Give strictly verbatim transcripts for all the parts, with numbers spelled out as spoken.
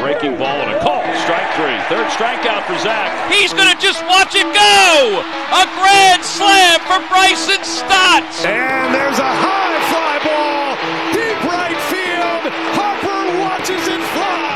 breaking ball and a call. Strike three. Third strikeout for Zach. He's going to just watch it go. A grand slam for Bryson Stott. And there's a high fly ball. Deep right field. Harper watches it fly.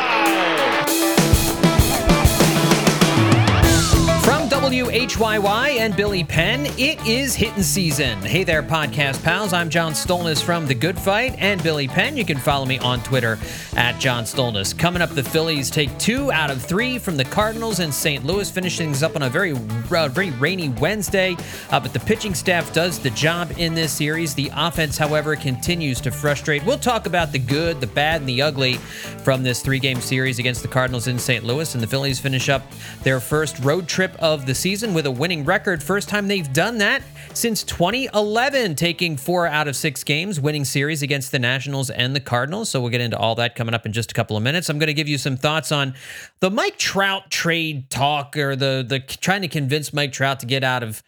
From W H Y Y and Billy Penn, it is hitting season. Hey there, podcast pals. I'm John Stolnis from The Good Fight and Billy Penn. You can follow me on Twitter at John Stolnis. Coming up, the Phillies take two out of three from the Cardinals in Saint Louis, finishing things up on a very, uh, very rainy Wednesday. Uh, but the pitching staff does the job in this series. The offense, however, continues to frustrate. We'll talk about the good, the bad, and the ugly from this three-game series against the Cardinals in Saint Louis. And the Phillies finish up their first road trip of the season with a winning record. First time they've done that since twenty eleven, taking four out of six games, winning series against the Nationals and the Cardinals. So we'll get into all that coming up in just a couple of minutes. I'm going to give you some thoughts on the Mike Trout trade talk, or the the trying to convince Mike Trout to get out of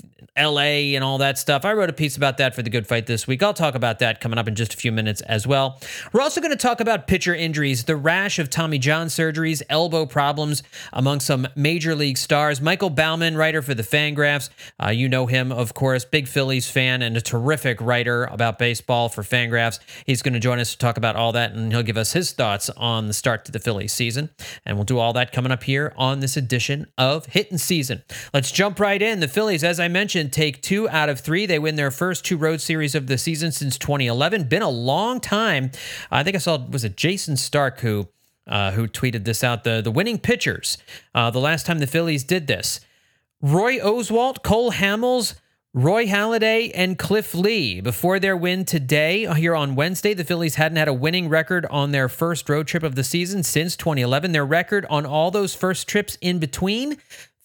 L A and all that stuff. I wrote a piece about that for The Good Fight this week. I'll talk about that coming up in just a few minutes as well. We're also going to talk about pitcher injuries, the rash of Tommy John surgeries, elbow problems among some major league stars. Michael Baumann, writer for the Fangraphs. Uh, you know him, of course, big Phillies fan and a terrific writer about baseball for Fangraphs. He's going to join us to talk about all that, and he'll give us his thoughts on the start to the Phillies season. And we'll do all that coming up here on this edition of Hittin' Season. Let's jump right in. The Phillies, as I mentioned, take two out of three. They win their first two road series of the season since twenty eleven. Been a long time. I think I saw, was it Jason Stark who uh, who tweeted this out, the, the winning pitchers. Uh, the last time the Phillies did this. Roy Oswalt, Cole Hamels, Roy Halladay, and Cliff Lee. Before their win today, here on Wednesday, the Phillies hadn't had a winning record on their first road trip of the season since twenty eleven. Their record on all those first trips in between,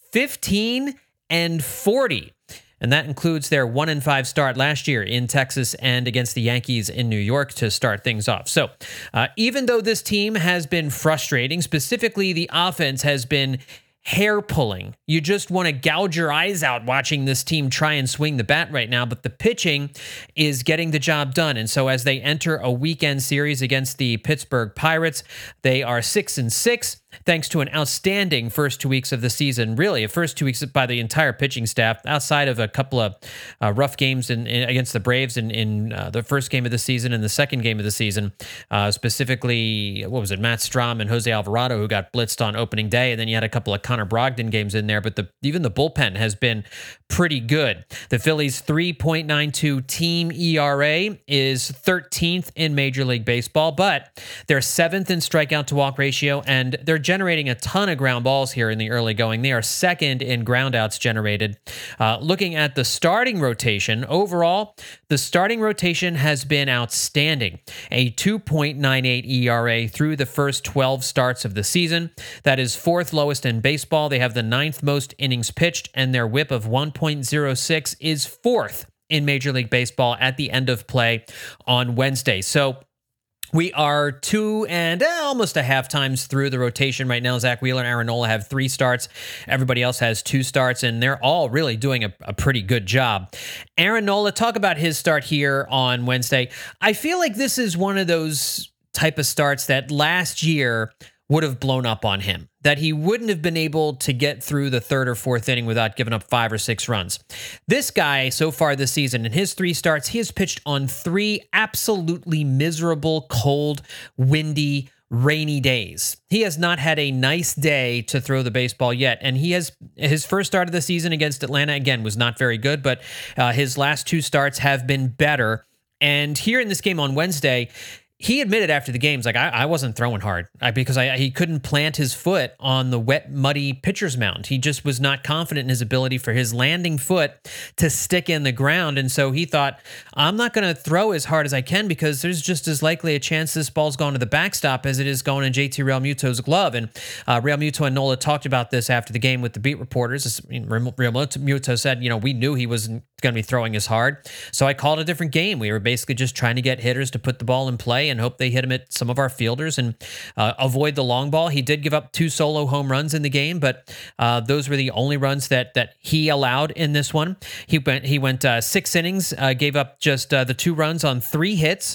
fifteen and forty. And that includes their one and five start last year in Texas and against the Yankees in New York to start things off. So uh, even though this team has been frustrating, specifically the offense has been hair pulling. You just want to gouge your eyes out watching this team try and swing the bat right now, but the pitching is getting the job done. And so as they enter a weekend series against the Pittsburgh Pirates, they are six and six. Thanks to an outstanding first two weeks of the season, really a first two weeks by the entire pitching staff, outside of a couple of uh, rough games in, in, against the Braves in, in uh, the first game of the season and the second game of the season, uh, specifically, what was it, Matt Strahm and Jose Alvarado, who got blitzed on opening day, and then you had a couple of Connor Brogdon games in there, but the even the bullpen has been pretty good. The Phillies' three point nine two team E R A is thirteenth in Major League Baseball, but they're seventh in strikeout to walk ratio, and they're generating a ton of ground balls here in the early going. They are second in groundouts generated. Uh, looking at the starting rotation, overall, the starting rotation has been outstanding. A two point nine eight E R A through the first twelve starts of the season. That is fourth lowest in baseball. They have the ninth most innings pitched, and their whip of one point oh six is fourth in Major League Baseball at the end of play on Wednesday. So we are two and eh, almost a half times through the rotation right now. Zach Wheeler and Aaron Nola have three starts. Everybody else has two starts, and they're all really doing a, a pretty good job. Aaron Nola, talk about his start here on Wednesday. I feel like this is one of those type of starts that last year would have blown up on him, that he wouldn't have been able to get through the third or fourth inning without giving up five or six runs. This guy, so far this season, in his three starts, he has pitched on three absolutely miserable, cold, windy, rainy days. He has not had a nice day to throw the baseball yet, and he has his first start of the season against Atlanta, again, was not very good, but uh, his last two starts have been better. And here in this game on Wednesday, he admitted after the games, like, I, I wasn't throwing hard I, because I, he couldn't plant his foot on the wet, muddy pitcher's mound. He just was not confident in his ability for his landing foot to stick in the ground. And so he thought, I'm not going to throw as hard as I can because there's just as likely a chance this ball's going to the backstop as it is going in J T Realmuto's glove. And uh, Realmuto and Nola talked about this after the game with the beat reporters. Realmuto said, you know, we knew he wasn't going to be throwing as hard. So I called a different game. We were basically just trying to get hitters to put the ball in play and hope they hit him at some of our fielders and uh, avoid the long ball. He did give up two solo home runs in the game, but uh, those were the only runs that that he allowed in this one. He went he went uh, six innings, uh, gave up just uh, the two runs on three hits,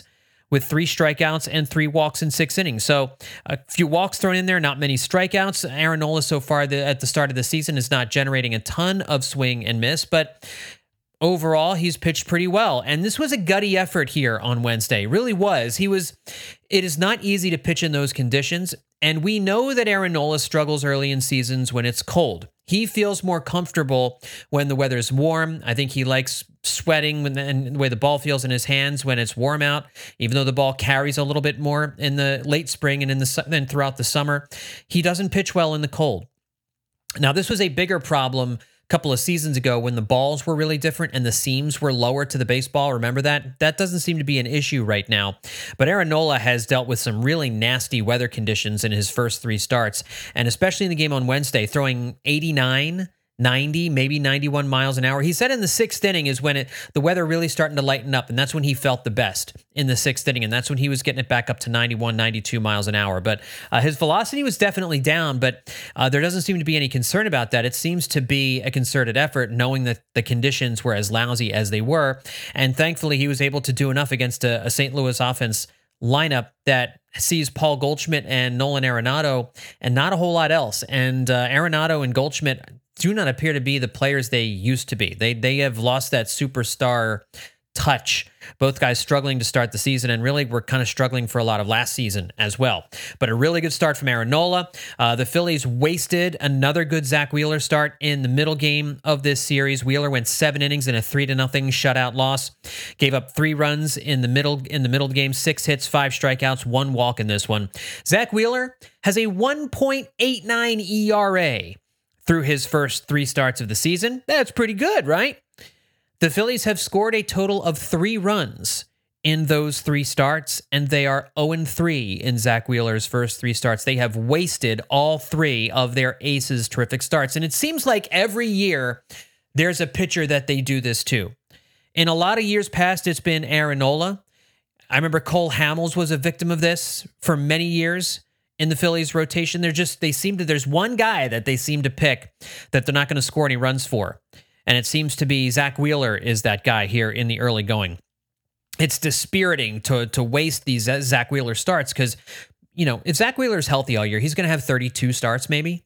with three strikeouts and three walks in six innings. So a few walks thrown in there, not many strikeouts. Aaron Nola so far the, at the start of the season is not generating a ton of swing and miss, but overall, he's pitched pretty well. And this was a gutty effort here on Wednesday. It really was. He was, it is not easy to pitch in those conditions. And we know that Aaron Nola struggles early in seasons when it's cold. He feels more comfortable when the weather's warm. I think he likes sweating when the, and the way the ball feels in his hands when it's warm out, even though the ball carries a little bit more in the late spring and in the then throughout the summer. He doesn't pitch well in the cold. Now, this was a bigger problem couple of seasons ago when the balls were really different and the seams were lower to the baseball. Remember that? That doesn't seem to be an issue right now. But Aaron Nola has dealt with some really nasty weather conditions in his first three starts, and especially in the game on Wednesday, throwing eighty-nine, ninety, maybe ninety-one miles an hour. He said in the sixth inning is when it the weather really starting to lighten up, and that's when he felt the best in the sixth inning, and that's when he was getting it back up to ninety-one, ninety-two miles an hour. But uh, his velocity was definitely down, but uh, there doesn't seem to be any concern about that. It seems to be a concerted effort, knowing that the conditions were as lousy as they were, and thankfully he was able to do enough against a, a Saint Louis offense lineup that sees Paul Goldschmidt and Nolan Arenado and not a whole lot else. And uh, Arenado and Goldschmidt do not appear to be the players they used to be. They they have lost that superstar touch. Both guys struggling to start the season, and really were kind of struggling for a lot of last season as well. But a really good start from Aaron Nola. Uh, the Phillies wasted another good Zach Wheeler start in the middle game of this series. Wheeler went seven innings in a three to nothing shutout loss. Gave up three runs in the middle in the middle of the game, six hits, five strikeouts, one walk in this one. Zach Wheeler has a one point eight nine E R A through his first three starts of the season. That's pretty good, right? The Phillies have scored a total of three runs in those three starts, and they are oh and three in Zach Wheeler's first three starts. They have wasted all three of their aces' terrific starts, and it seems like every year there's a pitcher that they do this to. In a lot of years past, it's been Aaron Nola. I remember Cole Hamels was a victim of this for many years in the Phillies rotation. They're just, they seem to, there's one guy that they seem to pick that they're not going to score any runs for. And it seems to be Zach Wheeler is that guy here in the early going. It's dispiriting to, to waste these Zach Wheeler starts because, you know, if Zach Wheeler's healthy all year, he's going to have thirty-two starts maybe.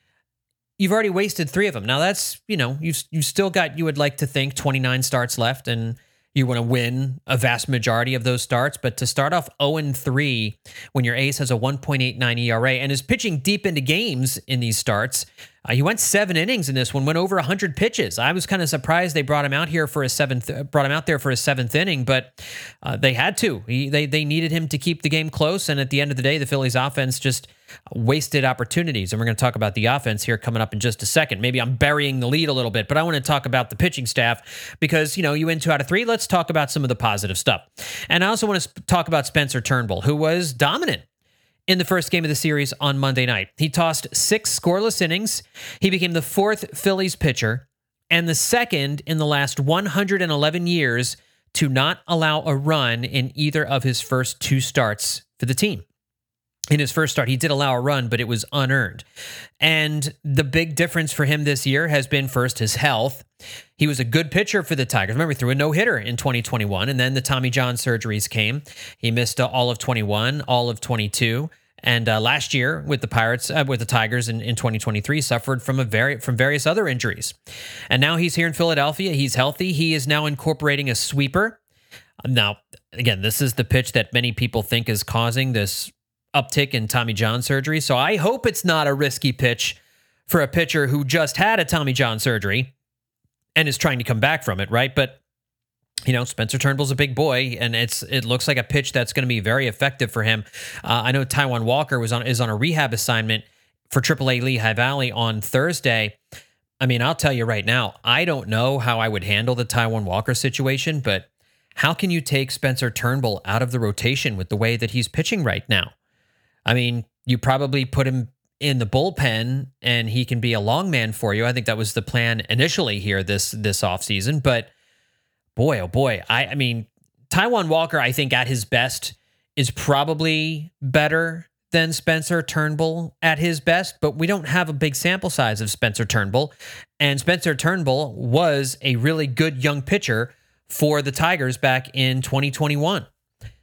You've already wasted three of them. Now that's, you know, you've, you've still got, you would like to think, twenty-nine starts left, and you want to win a vast majority of those starts, but to start off oh and three when your ace has a one point eight nine E R A and is pitching deep into games in these starts, uh, he went seven innings in this one, went over one hundred pitches. I was kind of surprised they brought him out here for a seventh, brought him out there for a seventh inning, but uh, they had to. He, they they needed him to keep the game close, and at the end of the day, the Phillies offense just wasted opportunities. And we're going to talk about the offense here coming up in just a second. Maybe I'm burying the lead a little bit, but I want to talk about the pitching staff because, you know, you win two out of three. Let's talk about some of the positive stuff. And I also want to talk about Spencer Turnbull, who was dominant in the first game of the series on Monday night. He tossed six scoreless innings. He became the fourth Phillies pitcher and the second in the last one hundred eleven years to not allow a run in either of his first two starts for the team. In his first start, he did allow a run, but it was unearned. And the big difference for him this year has been, first, his health. He was a good pitcher for the Tigers. Remember, he threw a no-hitter in twenty twenty-one, and then the Tommy John surgeries came. He missed uh, all of twenty-one, all of twenty-two, and uh, last year with the Pirates, uh, with the Tigers in, in twenty twenty-three, suffered from a very from various other injuries. And now he's here in Philadelphia. He's healthy. He is now incorporating a sweeper. Now, again, this is the pitch that many people think is causing this uptick in Tommy John surgery. So I hope it's not a risky pitch for a pitcher who just had a Tommy John surgery and is trying to come back from it, right? But, you know, Spencer Turnbull's a big boy, and it's it looks like a pitch that's going to be very effective for him. Uh, I know Taijuan Walker was on is on a rehab assignment for triple A Lehigh Valley on Thursday. I mean, I'll tell you right now, I don't know how I would handle the Taijuan Walker situation, but how can you take Spencer Turnbull out of the rotation with the way that he's pitching right now? I mean, you probably put him in the bullpen and he can be a long man for you. I think that was the plan initially here this this offseason. But boy, oh boy, I, I mean, Taijuan Walker, I think at his best is probably better than Spencer Turnbull at his best, but we don't have a big sample size of Spencer Turnbull. And Spencer Turnbull was a really good young pitcher for the Tigers back in twenty twenty-one.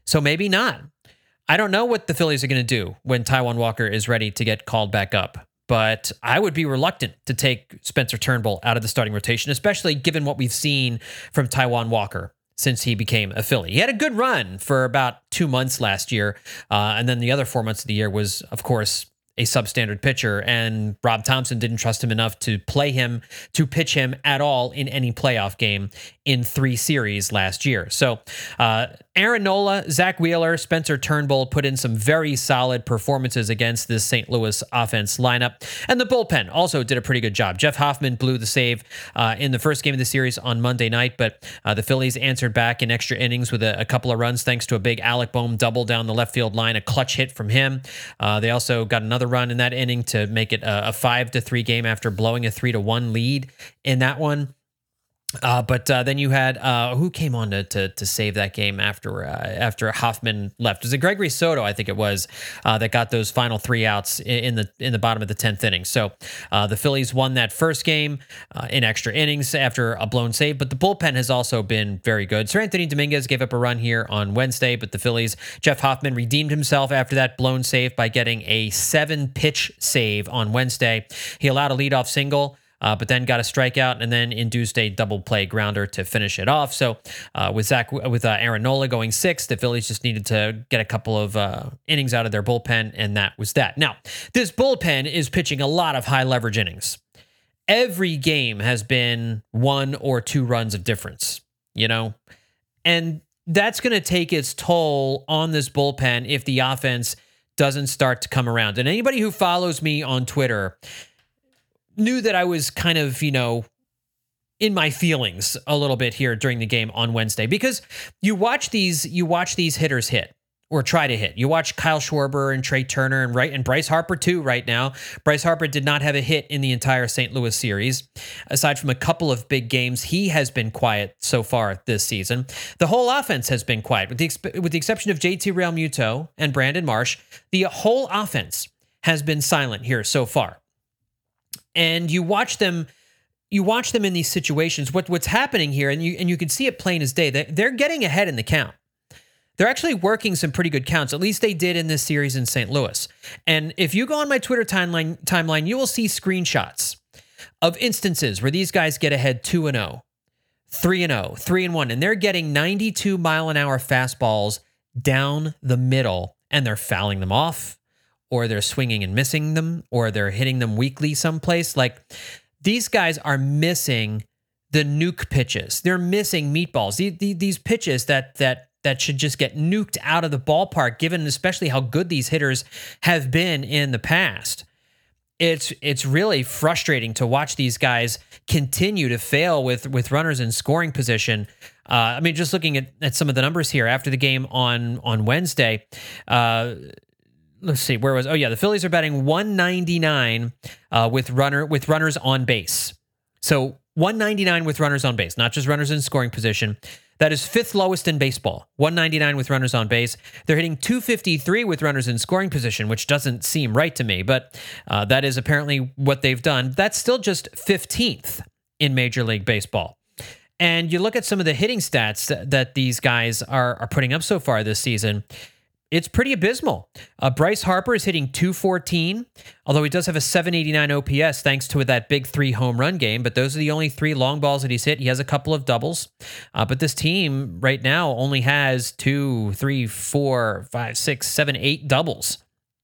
So maybe not. I don't know what the Phillies are going to do when Taijuan Walker is ready to get called back up, but I would be reluctant to take Spencer Turnbull out of the starting rotation, especially given what we've seen from Taijuan Walker since he became a Philly. He had a good run for about two months last year, uh, and then the other four months of the year was, of course, a substandard pitcher, and Rob Thompson didn't trust him enough to play him, to pitch him at all in any playoff game in three series last year. So uh, Aaron Nola, Zach Wheeler, Spencer Turnbull put in some very solid performances against this Saint Louis offense lineup. And the bullpen also did a pretty good job. Jeff Hoffman blew the save uh, in the first game of the series on Monday night, but uh, the Phillies answered back in extra innings with a, a couple of runs thanks to a big Alec Boehm double down the left field line, a clutch hit from him. Uh, they also got another run in that inning to make it a, a five to three game after blowing a three to one lead in that one. Uh, but uh, then you had uh, who came on to, to to save that game after uh, after Hoffman left? Was it Gregory Soto? I think it was uh, that got those final three outs in, in the in the bottom of the tenth inning. So uh, the Phillies won that first game uh, in extra innings after a blown save. But the bullpen has also been very good. Sir Anthony Dominguez gave up a run here on Wednesday, but the Phillies, Jeff Hoffman redeemed himself after that blown save by getting a seven pitch save on Wednesday. He allowed a leadoff single. Uh, but then got a strikeout and then induced a double play grounder to finish it off. So uh, with Zach, with uh, Aaron Nola going six, the Phillies just needed to get a couple of uh, innings out of their bullpen, and that was that. Now, this bullpen is pitching a lot of high leverage innings. Every game has been one or two runs of difference, you know, and that's going to take its toll on this bullpen if the offense doesn't start to come around. And anybody who follows me on Twitter knew that I was kind of, you know, in my feelings a little bit here during the game on Wednesday, because you watch these, you watch these hitters hit or try to hit. You watch Kyle Schwarber and Trey Turner and right and Bryce Harper too right now. Bryce Harper did not have a hit in the entire Saint Louis series. Aside from a couple of big games, he has been quiet so far this season. The whole offense has been quiet, with the, exp- with the exception of J T Realmuto and Brandon Marsh. The whole offense has been silent here so far. And you watch them, you watch them in these situations. What what's happening here, and you and you can see it plain as day. They, they're getting ahead in the count. They're actually working some pretty good counts. At least they did in this series in Saint Louis. And if you go on my Twitter timeline, timeline, you will see screenshots of instances where these guys get ahead two and zero, three and zero, three and one, and they're getting ninety-two mile an hour fastballs down the middle, and they're fouling them off, or they're swinging and missing them, or they're hitting them weakly someplace. Like, these guys are missing the nuke pitches. They're missing meatballs. These, these pitches that that that should just get nuked out of the ballpark, given especially how good these hitters have been in the past. It's it's really frustrating to watch these guys continue to fail with, with runners in scoring position. Uh, I mean, just looking at, at some of the numbers here after the game on, on Wednesday, uh, let's see, where was, oh yeah, the Phillies are batting one ninety-nine uh, with runner with runners on base. So one ninety-nine with runners on base, not just runners in scoring position. That is fifth lowest in baseball, one ninety-nine with runners on base. They're hitting two fifty-three with runners in scoring position, which doesn't seem right to me, but uh, that is apparently what they've done. That's still just fifteenth in Major League Baseball. And you look at some of the hitting stats that, that these guys are, are putting up so far this season, it's pretty abysmal. Uh, Bryce Harper is hitting two fourteen, although he does have a seven eighty-nine O P S thanks to that big three home run game, but those are the only three long balls that he's hit. He has a couple of doubles, uh, but this team right now only has two, three, four, five, six, seven, eight doubles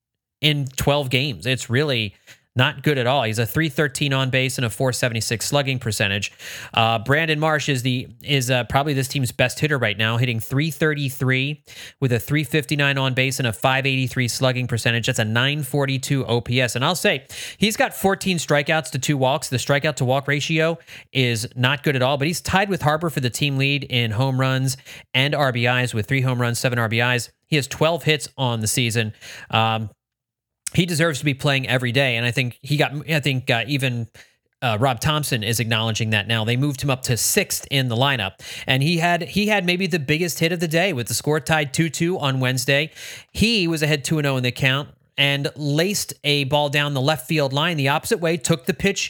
in twelve games. It's really not good at all. He's a three thirteen on base and a four seventy-six slugging percentage. Uh, Brandon Marsh is the is uh, probably this team's best hitter right now, hitting three thirty-three with a three fifty-nine on base and a five eighty-three slugging percentage. That's a nine forty-two O P S. And I'll say, he's got fourteen strikeouts to two walks. The strikeout to walk ratio is not good at all, but he's tied with Harper for the team lead in home runs and R B Is with three home runs, seven R B Is. He has twelve hits on the season. Um, He deserves to be playing every day, and I think he got. I think uh, even uh, Rob Thompson is acknowledging that now. They moved him up to sixth in the lineup, and he had he had maybe the biggest hit of the day with the score tied two two on Wednesday. He was ahead two and zero in the count and laced a ball down the left field line the opposite way. Took the pitch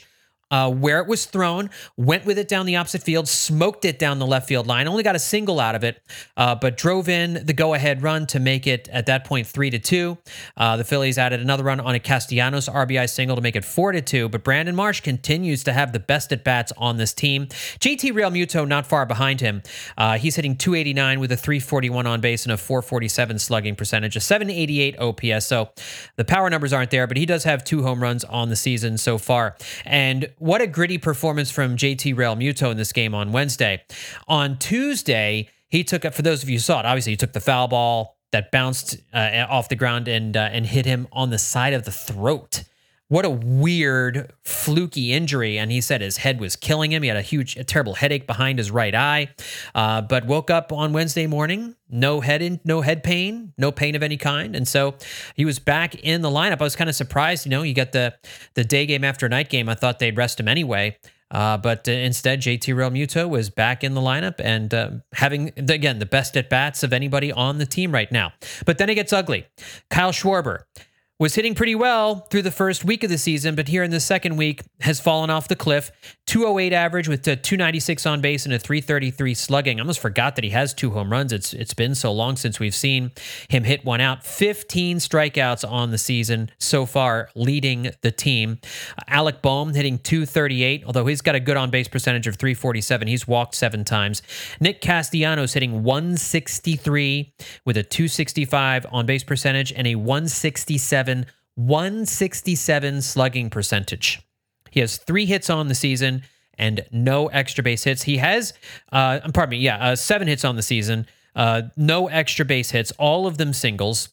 Uh, where it was thrown, went with it down the opposite field, smoked it down the left field line, only got a single out of it, uh, but drove in the go-ahead run to make it, at that point, three to two. Uh, the Phillies added another run on a Castellanos R B I single to make it four to two, but Brandon Marsh continues to have the best at-bats on this team. J T Realmuto not far behind him. Uh, he's hitting two eighty-nine with a three forty-one on base and a four forty-seven slugging percentage, a seven eighty-eight O P S, so the power numbers aren't there, but he does have two home runs on the season so far. And what a gritty performance from J T Realmuto in this game on Wednesday. On Tuesday, he took it, for those of you who saw it, obviously he took the foul ball that bounced uh, off the ground and uh, and hit him on the side of the throat. What a weird, fluky injury. And he said his head was killing him. He had a huge, a terrible headache behind his right eye, uh, but woke up on Wednesday morning, no head in, no head pain, no pain of any kind. And so he was back in the lineup. I was kind of surprised, you know, you got the, the day game after night game. I thought they'd rest him anyway. Uh, but uh, instead, J T Realmuto was back in the lineup and uh, having, again, the best at-bats of anybody on the team right now. But then it gets ugly. Kyle Schwarber was hitting pretty well through the first week of the season, but here in the second week has fallen off the cliff. two oh eight average with a two ninety-six on base and a three thirty-three slugging. I almost forgot that he has two home runs. It's It's been so long since we've seen him hit one out. fifteen strikeouts on the season so far, leading the team. Alec Boehm hitting two thirty-eight, although he's got a good on-base percentage of three forty-seven. He's walked seven times. Nick Castellanos hitting one sixty-three with a two sixty-five on-base percentage and a one sixty-seven one sixty-seven slugging percentage. He has three hits on the season and no extra base hits. He has, uh, pardon me, yeah, uh, seven hits on the season, uh, no extra base hits, all of them singles.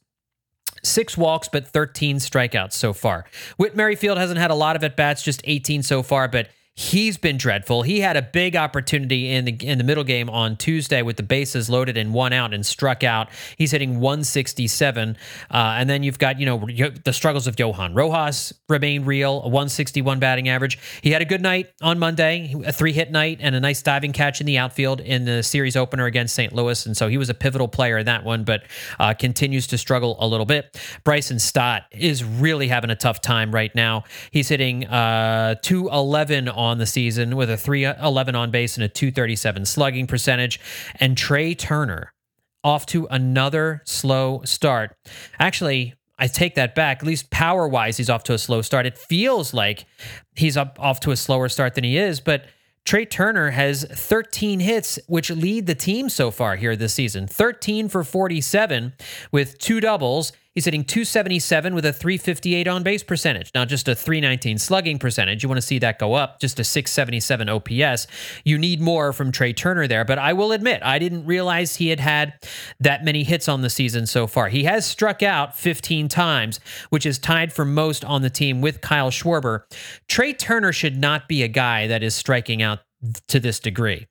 Six walks, but thirteen strikeouts so far. Whit Merrifield hasn't had a lot of at-bats, just eighteen so far, but he's been dreadful. He had a big opportunity in the in the middle game on Tuesday with the bases loaded and one out and struck out. He's hitting one sixty-seven. Uh, and then you've got, you know, the struggles of Johan Rojas remain real, a one sixty-one batting average. He had a good night on Monday, a three-hit night and a nice diving catch in the outfield in the series opener against Saint Louis. And so he was a pivotal player in that one, but uh, continues to struggle a little bit. Bryson Stott is really having a tough time right now. He's hitting uh, two eleven on on the season with a three eleven on base and a two thirty-seven slugging percentage. And Trey Turner off to another slow start. Actually, I take that back. At least power-wise, he's off to a slow start. It feels like he's up off to a slower start than he is, but Trey Turner has thirteen hits, which lead the team so far here this season. thirteen for forty-seven with two doubles. He's hitting two seventy-seven with a three fifty-eight on-base percentage. Not just a three nineteen slugging percentage. You want to see that go up, just a six seventy-seven O P S. You need more from Trey Turner there, but I will admit, I didn't realize he had had that many hits on the season so far. He has struck out fifteen times, which is tied for most on the team with Kyle Schwarber. Trey Turner should not be a guy that is striking out to this degree.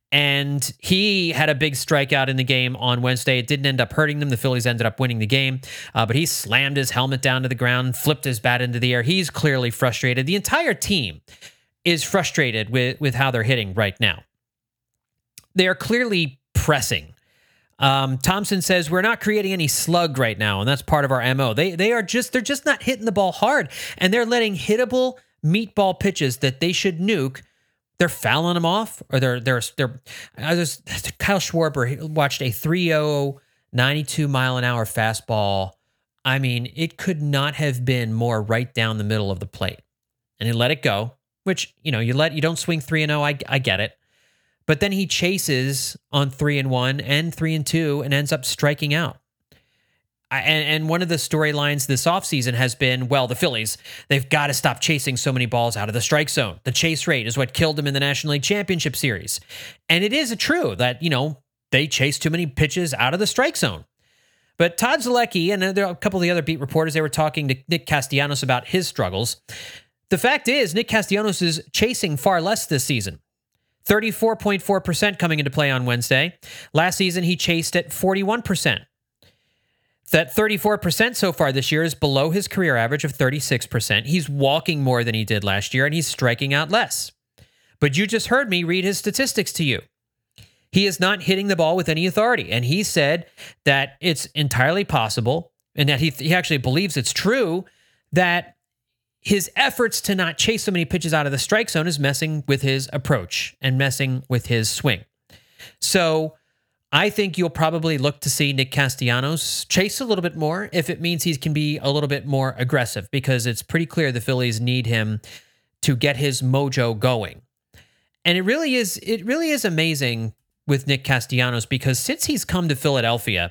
And he had a big strikeout in the game on Wednesday. It didn't end up hurting them. The Phillies ended up winning the game, uh, but he slammed his helmet down to the ground, flipped his bat into the air. He's clearly frustrated. The entire team is frustrated with, with how they're hitting right now. They are clearly pressing. Um, Thompson says, we're not creating any slug right now, and that's part of our M O. They they are just, they're just not hitting the ball hard, and they're letting hittable meatball pitches that they should nuke. They're fouling them off, or they're they're they're. I just Kyle Schwarber watched a three oh ninety-two mile an hour fastball. I mean, it could not have been more right down the middle of the plate, and he let it go. Which, you know, you let you don't swing three and zero. I I get it, but then he chases on three and one and three and two and ends up striking out. And, and one of the storylines this offseason has been, well, the Phillies, they've got to stop chasing so many balls out of the strike zone. The chase rate is what killed them in the National League Championship Series. And it is true that, you know, they chase too many pitches out of the strike zone. But Todd Zolecki and there are a couple of the other beat reporters, they were talking to Nick Castellanos about his struggles. The fact is, Nick Castellanos is chasing far less this season. thirty-four point four percent coming into play on Wednesday. Last season, he chased at forty-one percent. That thirty-four percent so far this year is below his career average of thirty-six percent. He's walking more than he did last year, and he's striking out less. But you just heard me read his statistics to you. He is not hitting the ball with any authority, and he said that it's entirely possible, and that he, he actually believes it's true, that his efforts to not chase so many pitches out of the strike zone is messing with his approach and messing with his swing. So I think you'll probably look to see Nick Castellanos chase a little bit more if it means he can be a little bit more aggressive, because it's pretty clear the Phillies need him to get his mojo going. And it really is, it really is amazing with Nick Castellanos, because since he's come to Philadelphia,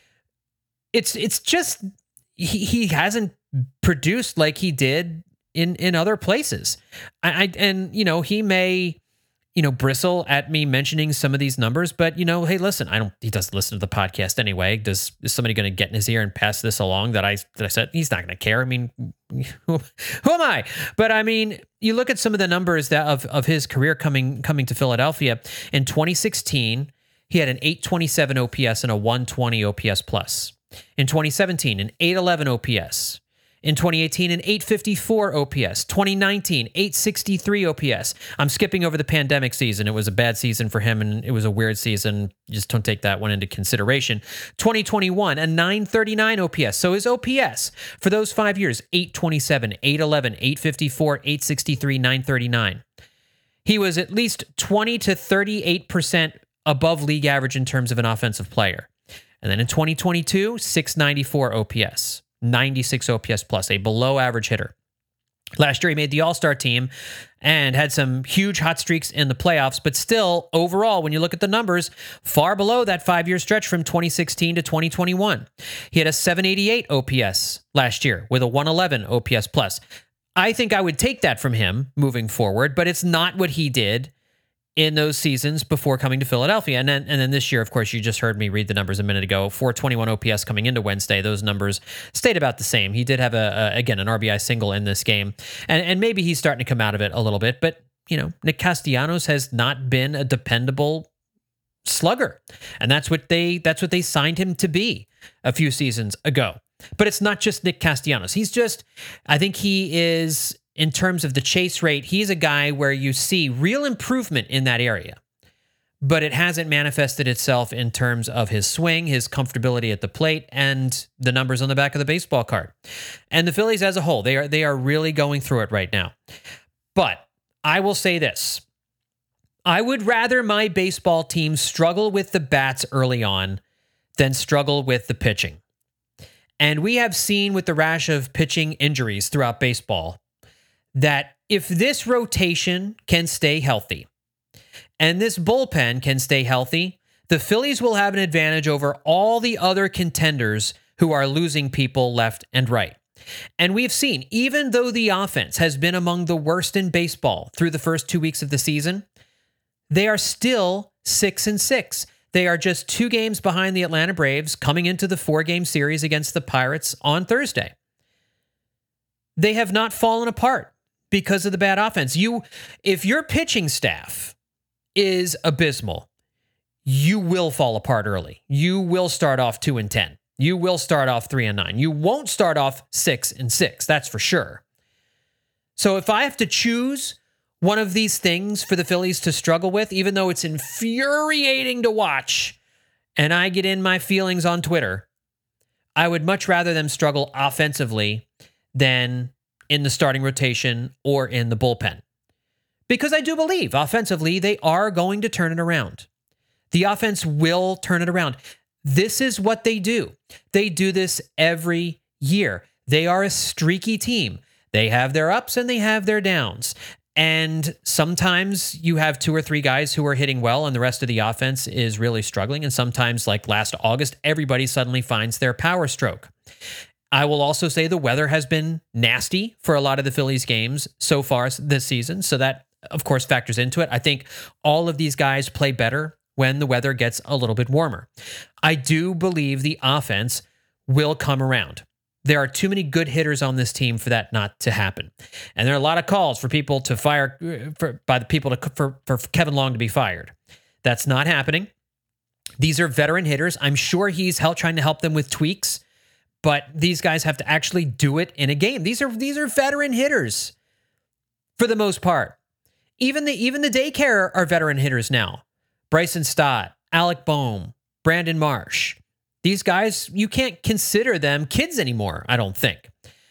it's it's just he, he hasn't produced like he did in in other places. I, I and you know he may you know bristle at me mentioning some of these numbers, but you know hey listen, I don't he doesn't listen to the podcast anyway. Does is somebody going to get in his ear and pass this along that I that I said? He's not going to care. I mean, who, who am I? But I mean, you look at some of the numbers that of of his career coming coming to Philadelphia in twenty sixteen. He had an eight twenty-seven O P S and a one twenty O P S plus. In twenty seventeen, an eight eleven O P S. In twenty eighteen, an eight fifty-four O P S. twenty nineteen, eight sixty-three O P S. I'm skipping over the pandemic season. It was a bad season for him, and it was a weird season. Just don't take that one into consideration. twenty twenty-one, a nine thirty-nine O P S. So his O P S for those five years, eight twenty-seven, eight eleven, eight fifty-four, eight sixty-three, nine thirty-nine. He was at least twenty to thirty-eight percent above league average in terms of an offensive player. And then in twenty twenty-two, six ninety-four O P S, ninety-six O P S plus, a below average hitter. Last year, he made the All-Star team and had some huge hot streaks in the playoffs, but still, overall, when you look at the numbers, far below that five-year stretch from twenty sixteen to twenty twenty-one. He had a seven eighty-eight O P S last year with a one eleven O P S plus. I think I would take that from him moving forward, but it's not what he did in those seasons before coming to Philadelphia. And then and then this year, of course, you just heard me read the numbers a minute ago. four twenty-one O P S coming into Wednesday. Those numbers stayed about the same. He did have, a, a again, an R B I single in this game. And, and maybe he's starting to come out of it a little bit. But, you know, Nick Castellanos has not been a dependable slugger. And that's what they that's what they signed him to be a few seasons ago. But it's not just Nick Castellanos. He's just, I think he is, in terms of the chase rate, he's a guy where you see real improvement in that area, but it hasn't manifested itself in terms of his swing, his comfortability at the plate, and the numbers on the back of the baseball card. And the Phillies as a whole, they are they are really going through it right now. But I will say this. I would rather my baseball team struggle with the bats early on than struggle with the pitching. And we have seen with the rash of pitching injuries throughout baseball that if this rotation can stay healthy and this bullpen can stay healthy, the Phillies will have an advantage over all the other contenders who are losing people left and right. And we've seen, even though the offense has been among the worst in baseball through the first two weeks of the season, they are still six and six. They are just two games behind the Atlanta Braves coming into the four-game series against the Pirates on Thursday. They have not fallen apart because of the bad offense. You, if your pitching staff is abysmal, you will fall apart early. You will start off two and ten. You will start off three and nine. You won't start off six and six. That's for sure. So if I have to choose one of these things for the Phillies to struggle with, even though it's infuriating to watch, and I get in my feelings on Twitter, I would much rather them struggle offensively than in the starting rotation or in the bullpen. Because I do believe offensively they are going to turn it around. The offense will turn it around. This is what they do. They do this every year. They are a streaky team. They have their ups and they have their downs. And sometimes you have two or three guys who are hitting well and the rest of the offense is really struggling. And sometimes, like last August, everybody suddenly finds their power stroke. I will also say the weather has been nasty for a lot of the Phillies games so far this season. So that, of course, factors into it. I think all of these guys play better when the weather gets a little bit warmer. I do believe the offense will come around. There are too many good hitters on this team for that not to happen. And there are a lot of calls for people to fire, for, by the people to, for, for Kevin Long to be fired. That's not happening. These are veteran hitters. I'm sure he's help, trying to help them with tweaks, but these guys have to actually do it in a game. These are these are veteran hitters for the most part. Even the even the daycare are veteran hitters now. Bryson Stott, Alec Bohm, Brandon Marsh. These guys, you can't consider them kids anymore, I don't think.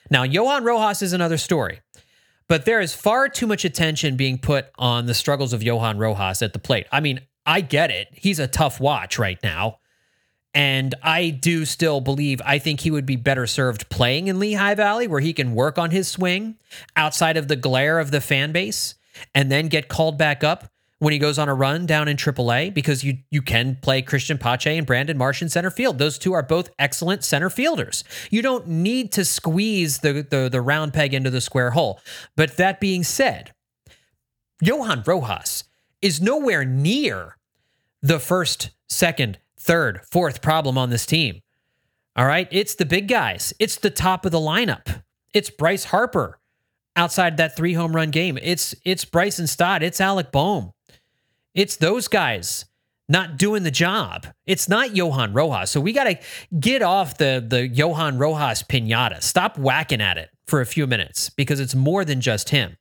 Now, Johan Rojas is another story, but there is far too much attention being put on the struggles of Johan Rojas at the plate. I mean, I get it. He's a tough watch right now. And I do still believe, I think he would be better served playing in Lehigh Valley, where he can work on his swing outside of the glare of the fan base and then get called back up when he goes on a run down in triple A, because you you can play Christian Pache and Brandon Marsh in center field. Those two are both excellent center fielders. You don't need to squeeze the, the, the round peg into the square hole. But that being said, Johan Rojas is nowhere near the first, second, third, fourth problem on this team. All right? It's the big guys. It's the top of the lineup. It's Bryce Harper outside that three home run game. It's it's Bryson Stott. It's Alec Boehm. It's those guys not doing the job. It's not Johan Rojas. So we got to get off the, the Johan Rojas piñata. Stop whacking at it for a few minutes, because it's more than just him.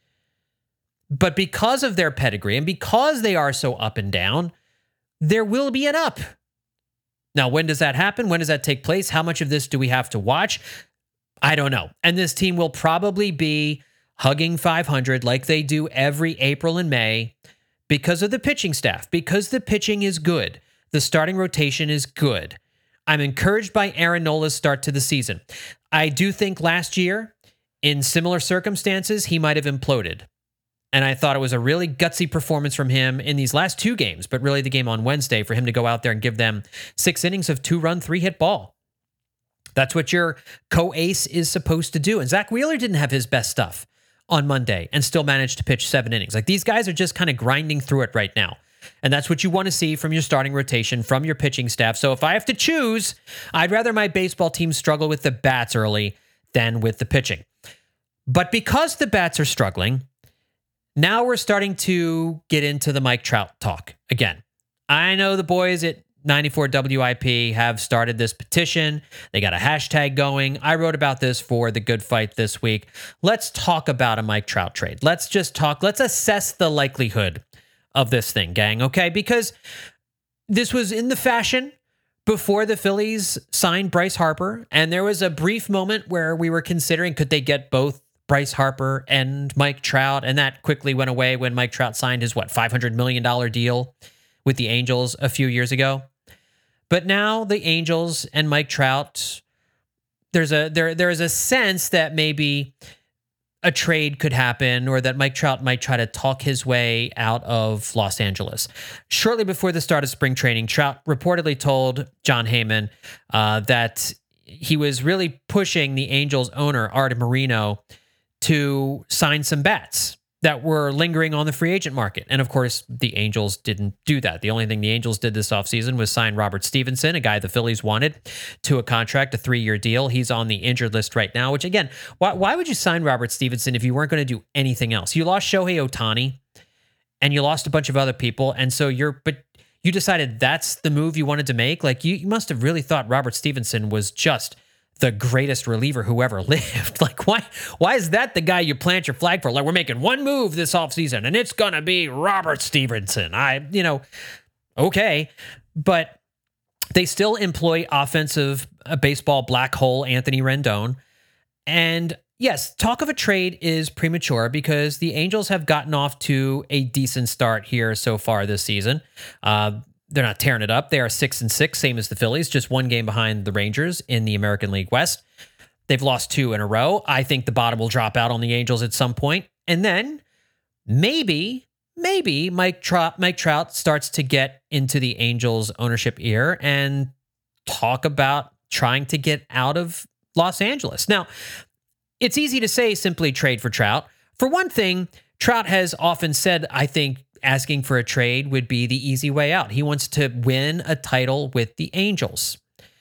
But because of their pedigree and because they are so up and down, there will be an up. Now, when does that happen? When does that take place? How much of this do we have to watch? I don't know. And this team will probably be hugging five hundred like they do every April and May, because of the pitching staff, because the pitching is good. The starting rotation is good. I'm encouraged by Aaron Nola's start to the season. I do think last year, in similar circumstances, he might have imploded. And I thought it was a really gutsy performance from him in these last two games, but really the game on Wednesday, for him to go out there and give them six innings of two-run, three-hit ball. That's what your co-ace is supposed to do. And Zach Wheeler didn't have his best stuff on Monday and still managed to pitch seven innings. Like, these guys are just kind of grinding through it right now. And that's what you want to see from your starting rotation, from your pitching staff. So if I have to choose, I'd rather my baseball team struggle with the bats early than with the pitching. But because the bats are struggling, now we're starting to get into the Mike Trout talk again. I know the boys at ninety-four W I P have started this petition. They got a hashtag going. I wrote about this for The Good Fight this week. Let's talk about a Mike Trout trade. Let's just talk. Let's assess the likelihood of this thing, gang, okay? Because this was in the fashion before the Phillies signed Bryce Harper, and there was a brief moment where we were considering, could they get both Bryce Harper and Mike Trout, and that quickly went away when Mike Trout signed his, what, five hundred million dollars deal with the Angels a few years ago. But now the Angels and Mike Trout, there's a there there is a sense that maybe a trade could happen, or that Mike Trout might try to talk his way out of Los Angeles. Shortly before the start of spring training, Trout reportedly told John Heyman uh, that he was really pushing the Angels owner, Art Moreno, to sign some bats that were lingering on the free agent market. And of course, the Angels didn't do that. The only thing the Angels did this offseason was sign Robert Stevenson, a guy the Phillies wanted, to a contract, a three-year deal. He's on the injured list right now, which again, why, why would you sign Robert Stevenson if you weren't going to do anything else? You lost Shohei Ohtani, and you lost a bunch of other people, and so you're, but you decided that's the move you wanted to make? Like, you, you must have really thought Robert Stevenson was just the greatest reliever who ever lived. Like, why why is that the guy you plant your flag for? Like, we're making one move this offseason, and it's going to be Robert Stevenson. I, you know, okay. But they still employ offensive uh, baseball black hole Anthony Rendon. And yes, talk of a trade is premature because the Angels have gotten off to a decent start here so far this season. Uh, They're not tearing it up. They are six and six, same as the Phillies, just one game behind the Rangers in the American League West. They've lost two in a row. I think the bottom will drop out on the Angels at some point. And then maybe, maybe Mike Trout, Mike Trout starts to get into the Angels ownership ear and talk about trying to get out of Los Angeles. Now, it's easy to say simply trade for Trout. For one thing, Trout has often said, I think, asking for a trade would be the easy way out. He wants to win a title with the Angels.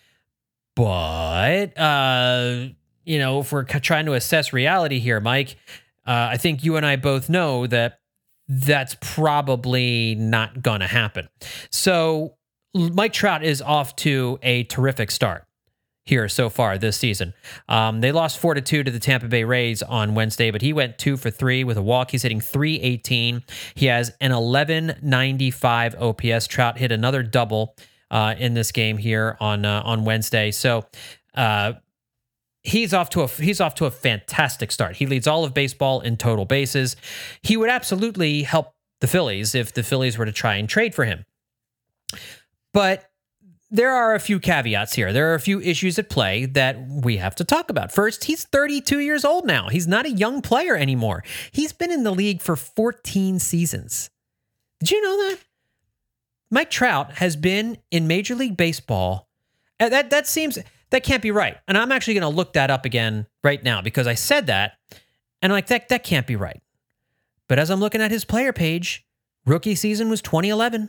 But, uh, you know, if we're trying to assess reality here, Mike, uh, I think you and I both know that that's probably not going to happen. So Mike Trout is off to a terrific start here so far this season. Um, they lost four to two to the Tampa Bay Rays on Wednesday, but he went two for three with a walk. He's hitting three eighteen. He has an eleven ninety-five O P S. Trout hit another double uh, in this game here on uh, on Wednesday. So uh, he's off to a he's off to a fantastic start. He leads all of baseball in total bases. He would absolutely help the Phillies if the Phillies were to try and trade for him. But there are a few caveats here. There are a few issues at play that we have to talk about. First, he's thirty-two years old now. He's not a young player anymore. He's been in the league for fourteen seasons. Did you know that? Mike Trout has been in Major League Baseball. That that seems that can't be right. And I'm actually going to look that up again right now because I said that and I'm like that that can't be right. But as I'm looking at his player page, rookie season was twenty eleven.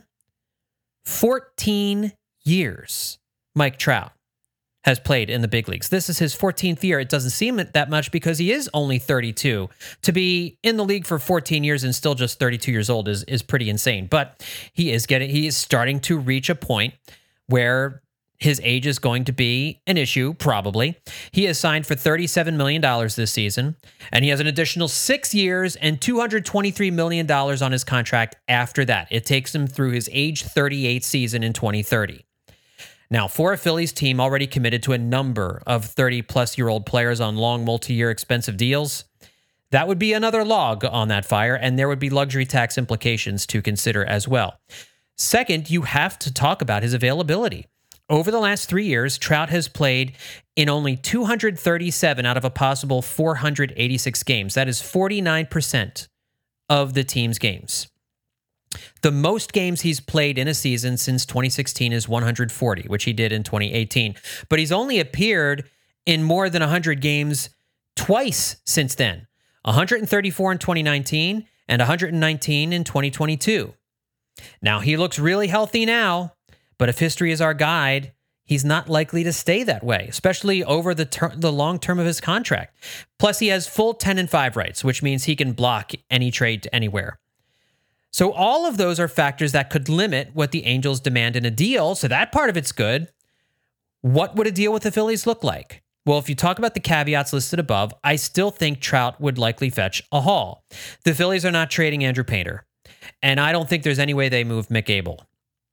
fourteen years Mike Trout has played in the big leagues. This is his fourteenth year. It doesn't seem that much because he is only thirty-two. To be in the league for fourteen years and still just thirty-two years old is, is pretty insane. But he is getting he is starting to reach a point where his age is going to be an issue, probably. He is signed for thirty-seven million dollars this season, and he has an additional six years and two hundred twenty-three million dollars on his contract after that. It takes him through his age thirty-eight season in twenty thirty. Now, for a Phillies team already committed to a number of thirty-plus-year-old players on long, multi-year expensive deals, that would be another log on that fire, and there would be luxury tax implications to consider as well. Second, you have to talk about his availability. Over the last three years, Trout has played in only two hundred thirty-seven out of a possible four hundred eighty-six games. That is forty-nine percent of the team's games. The most games he's played in a season since twenty sixteen is one hundred forty, which he did in twenty eighteen. But he's only appeared in more than one hundred games twice since then. one hundred thirty-four in twenty nineteen and one hundred nineteen in twenty twenty-two. Now, he looks really healthy now, but if history is our guide, he's not likely to stay that way, especially over the ter- the long term of his contract. Plus, he has full ten and five rights, which means he can block any trade to anywhere. So all of those are factors that could limit what the Angels demand in a deal, so that part of it's good. What would a deal with the Phillies look like? Well, if you talk about the caveats listed above, I still think Trout would likely fetch a haul. The Phillies are not trading Andrew Painter, and I don't think there's any way they move Mick Abel.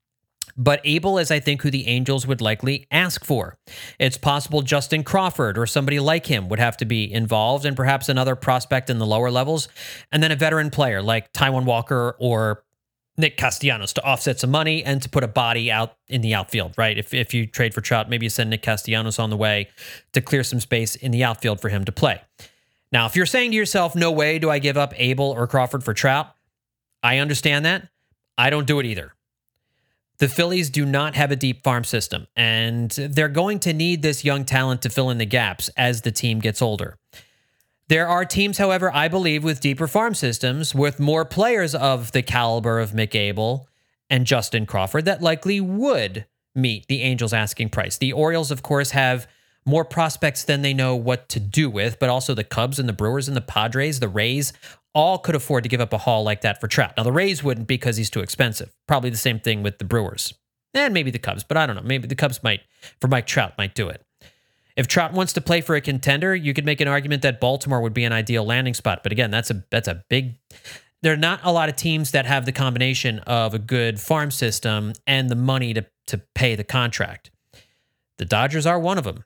But Abel is, I think, who the Angels would likely ask for. It's possible Justin Crawford or somebody like him would have to be involved, and perhaps another prospect in the lower levels, and then a veteran player like Taijuan Walker or Nick Castellanos to offset some money and to put a body out in the outfield, right? If if you trade for Trout, maybe you send Nick Castellanos on the way to clear some space in the outfield for him to play. Now, if you're saying to yourself, no way do I give up Abel or Crawford for Trout, I understand that. I don't do it either. The Phillies do not have a deep farm system, and they're going to need this young talent to fill in the gaps as the team gets older. There are teams, however, I believe, with deeper farm systems, with more players of the caliber of Mick Abel and Justin Crawford that likely would meet the Angels' asking price. The Orioles, of course, have more prospects than they know what to do with, but also the Cubs and the Brewers and the Padres, the Rays, all could afford to give up a haul like that for Trout. Now, the Rays wouldn't because he's too expensive. Probably the same thing with the Brewers. And maybe the Cubs, but I don't know. Maybe the Cubs might, for Mike Trout, might do it. If Trout wants to play for a contender, you could make an argument that Baltimore would be an ideal landing spot. But again, that's a that's a big... There are not a lot of teams that have the combination of a good farm system and the money to, to pay the contract. The Dodgers are one of them.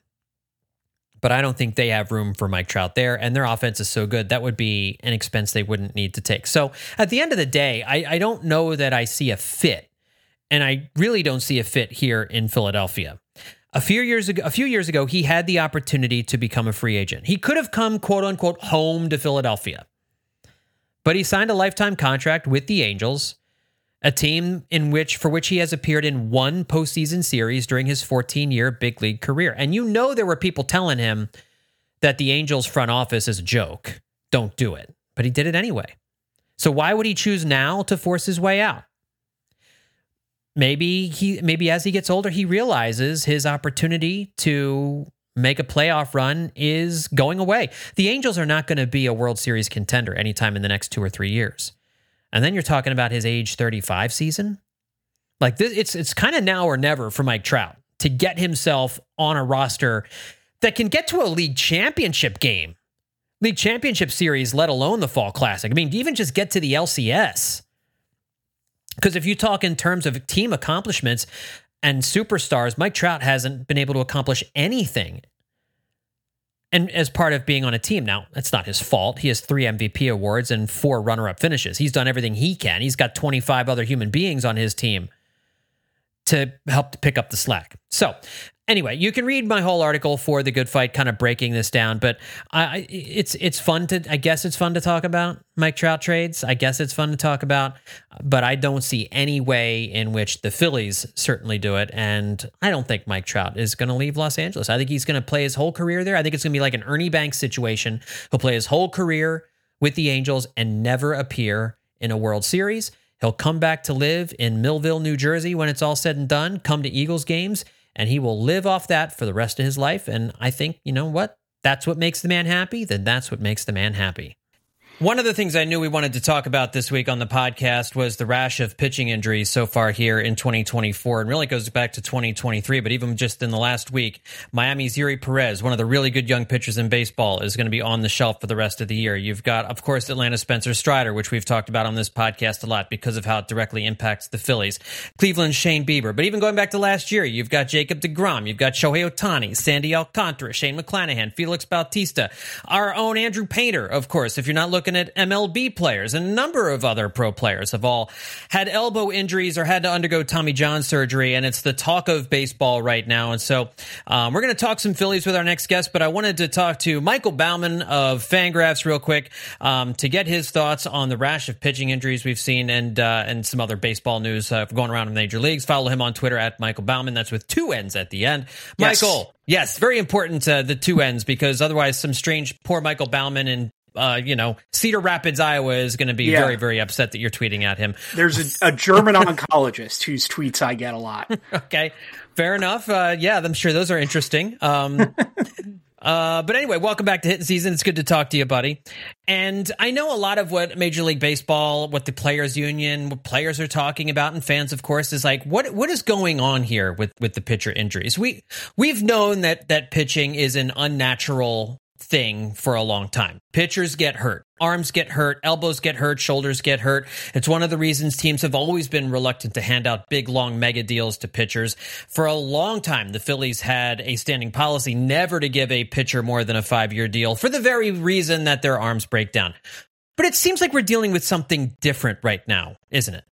But I don't think they have room for Mike Trout there, and their offense is so good, that would be an expense they wouldn't need to take. So at the end of the day, I, I don't know that I see a fit, and I really don't see a fit here in Philadelphia. A few years ago, a few years ago, he had the opportunity to become a free agent. He could have come, quote unquote, home to Philadelphia, but he signed a lifetime contract with the Angels, a team in which for which he has appeared in one postseason series during his fourteen-year big league career. And you know there were people telling him that the Angels front office is a joke. Don't do it. But he did it anyway. So why would he choose now to force his way out? Maybe he maybe as he gets older, he realizes his opportunity to make a playoff run is going away. The Angels are not going to be a World Series contender anytime in the next two or three years. And then you're talking about his age thirty-five season. Like this, it's it's kind of now or never for Mike Trout to get himself on a roster that can get to a league championship game, league championship series, let alone the Fall Classic. I mean, even just get to the L C S. Because if you talk in terms of team accomplishments and superstars, Mike Trout hasn't been able to accomplish anything. and as part of being on a team. Now, that's not his fault. He has three M V P awards and four runner-up finishes. He's done everything he can. He's got twenty-five other human beings on his team to help to pick up the slack. So anyway, you can read my whole article for The Good Fight, kind of breaking this down, but I, it's it's fun to, I guess it's fun to talk about Mike Trout trades. I guess it's fun to talk about, but I don't see any way in which the Phillies certainly do it, and I don't think Mike Trout is going to leave Los Angeles. I think he's going to play his whole career there. I think it's going to be like an Ernie Banks situation. He'll play his whole career with the Angels and never appear in a World Series. He'll come back to live in Millville, New Jersey when it's all said and done, come to Eagles games, and he will live off that for the rest of his life. And I think, you know what? That's what makes the man happy. Then that's what makes the man happy. One of the things I knew we wanted to talk about this week on the podcast was the rash of pitching injuries so far here in twenty twenty-four, and really goes back to twenty twenty-three, but even just in the last week, Miami's Yuri Perez, one of the really good young pitchers in baseball, is going to be on the shelf for the rest of the year. You've got, of course, Atlanta Spencer Strider, which we've talked about on this podcast a lot because of how it directly impacts the Phillies. Cleveland's Shane Bieber, but even going back to last year, you've got Jacob deGrom, you've got Shohei Ohtani, Sandy Alcantara, Shane McClanahan, Felix Bautista, our own Andrew Painter, of course, if you're not looking at M L B players, and a number of other pro players have all had elbow injuries or had to undergo Tommy John surgery, and it's the talk of baseball right now. And so um, we're going to talk some Phillies with our next guest, but I wanted to talk to Michael Baumann of Fangraphs real quick um, to get his thoughts on the rash of pitching injuries we've seen and uh, and some other baseball news uh, going around in the major leagues. Follow him on Twitter at Michael Baumann. That's with two N's at the end. Yes. Michael, yes, very important, uh, the two N's, because otherwise some strange poor Michael Baumann and Uh, you know, Cedar Rapids, Iowa is going to be yeah. very, very upset that you're tweeting at him. There's a, a German oncologist whose tweets I get a lot. Okay, fair enough. Uh, yeah, I'm sure those are interesting. Um, uh, but anyway, welcome back to Hitting Season. It's good to talk to you, buddy. And I know a lot of what Major League Baseball, what the Players Union, what players are talking about, and fans, of course, is like, what what is going on here with, with the pitcher injuries? We, we've known that that pitching is an unnatural thing for a long time. Pitchers get hurt. Arms get hurt. Elbows get hurt. Shoulders get hurt. It's one of the reasons teams have always been reluctant to hand out big, long mega deals to pitchers. For a long time, the Phillies had a standing policy never to give a pitcher more than a five-year deal for the very reason that their arms break down. But it seems like we're dealing with something different right now, isn't it?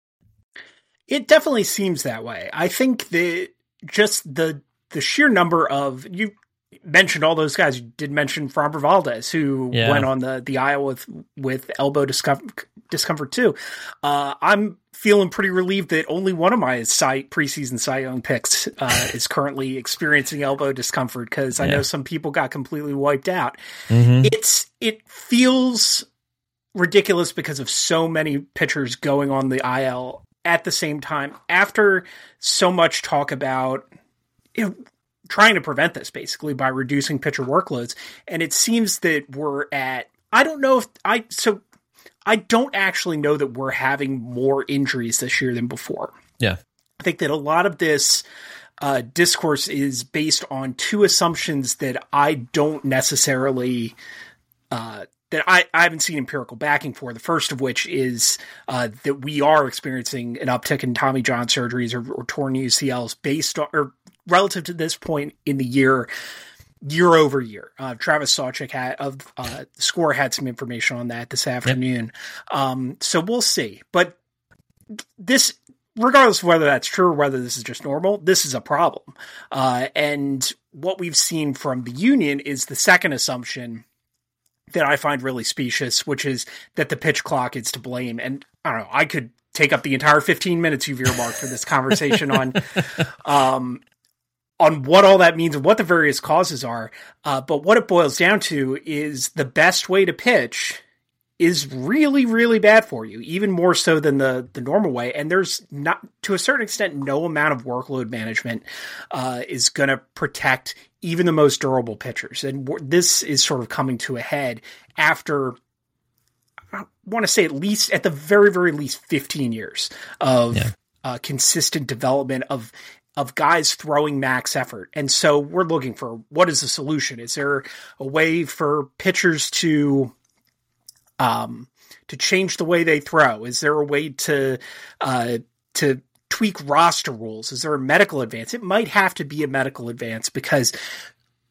It definitely seems that way. I think that just the the sheer number of you mentioned all those guys. You did mention Framber Valdez, who yeah. went on the, the aisle with, with elbow discomfort, discomfort too. Uh, I'm feeling pretty relieved that only one of my Cy, preseason Cy Young picks uh, is currently experiencing elbow discomfort, because I yeah. know some people got completely wiped out. Mm-hmm. It's It feels ridiculous because of so many pitchers going on the I L at the same time, after so much talk about you know, trying to prevent this basically by reducing pitcher workloads. And it seems that we're at, I don't know if I, so I don't actually know that we're having more injuries this year than before. Yeah. I think that a lot of this uh, discourse is based on two assumptions that I don't necessarily, uh, that I, I haven't seen empirical backing for. The first of which is uh, that we are experiencing an uptick in Tommy John surgeries or, or torn U C Ls based on, or relative to this point in the year, year over year. Uh, Travis Sawchik had, of uh, the Score had some information on that this afternoon. Yep. Um, so we'll see. But this, regardless of whether that's true or whether this is just normal, this is a problem. Uh, and what we've seen from the union is the second assumption that I find really specious, which is that the pitch clock is to blame. And I don't know, I could take up the entire fifteen minutes you've earmarked for this conversation on, um, on what all that means and what the various causes are. Uh, but what it boils down to is the best way to pitch is really, really bad for you, even more so than the, the normal way. And there's not, to a certain extent, no amount of workload management uh, is going to protect even the most durable pitchers. And w- this is sort of coming to a head after, I want to say at least, at the very, very least fifteen years of yeah. uh, consistent development of of guys throwing max effort. And so we're looking for, what is the solution? Is there a way for pitchers to, um, to change the way they throw? Is there a way to, uh, to tweak roster rules? Is there a medical advance? It might have to be a medical advance, because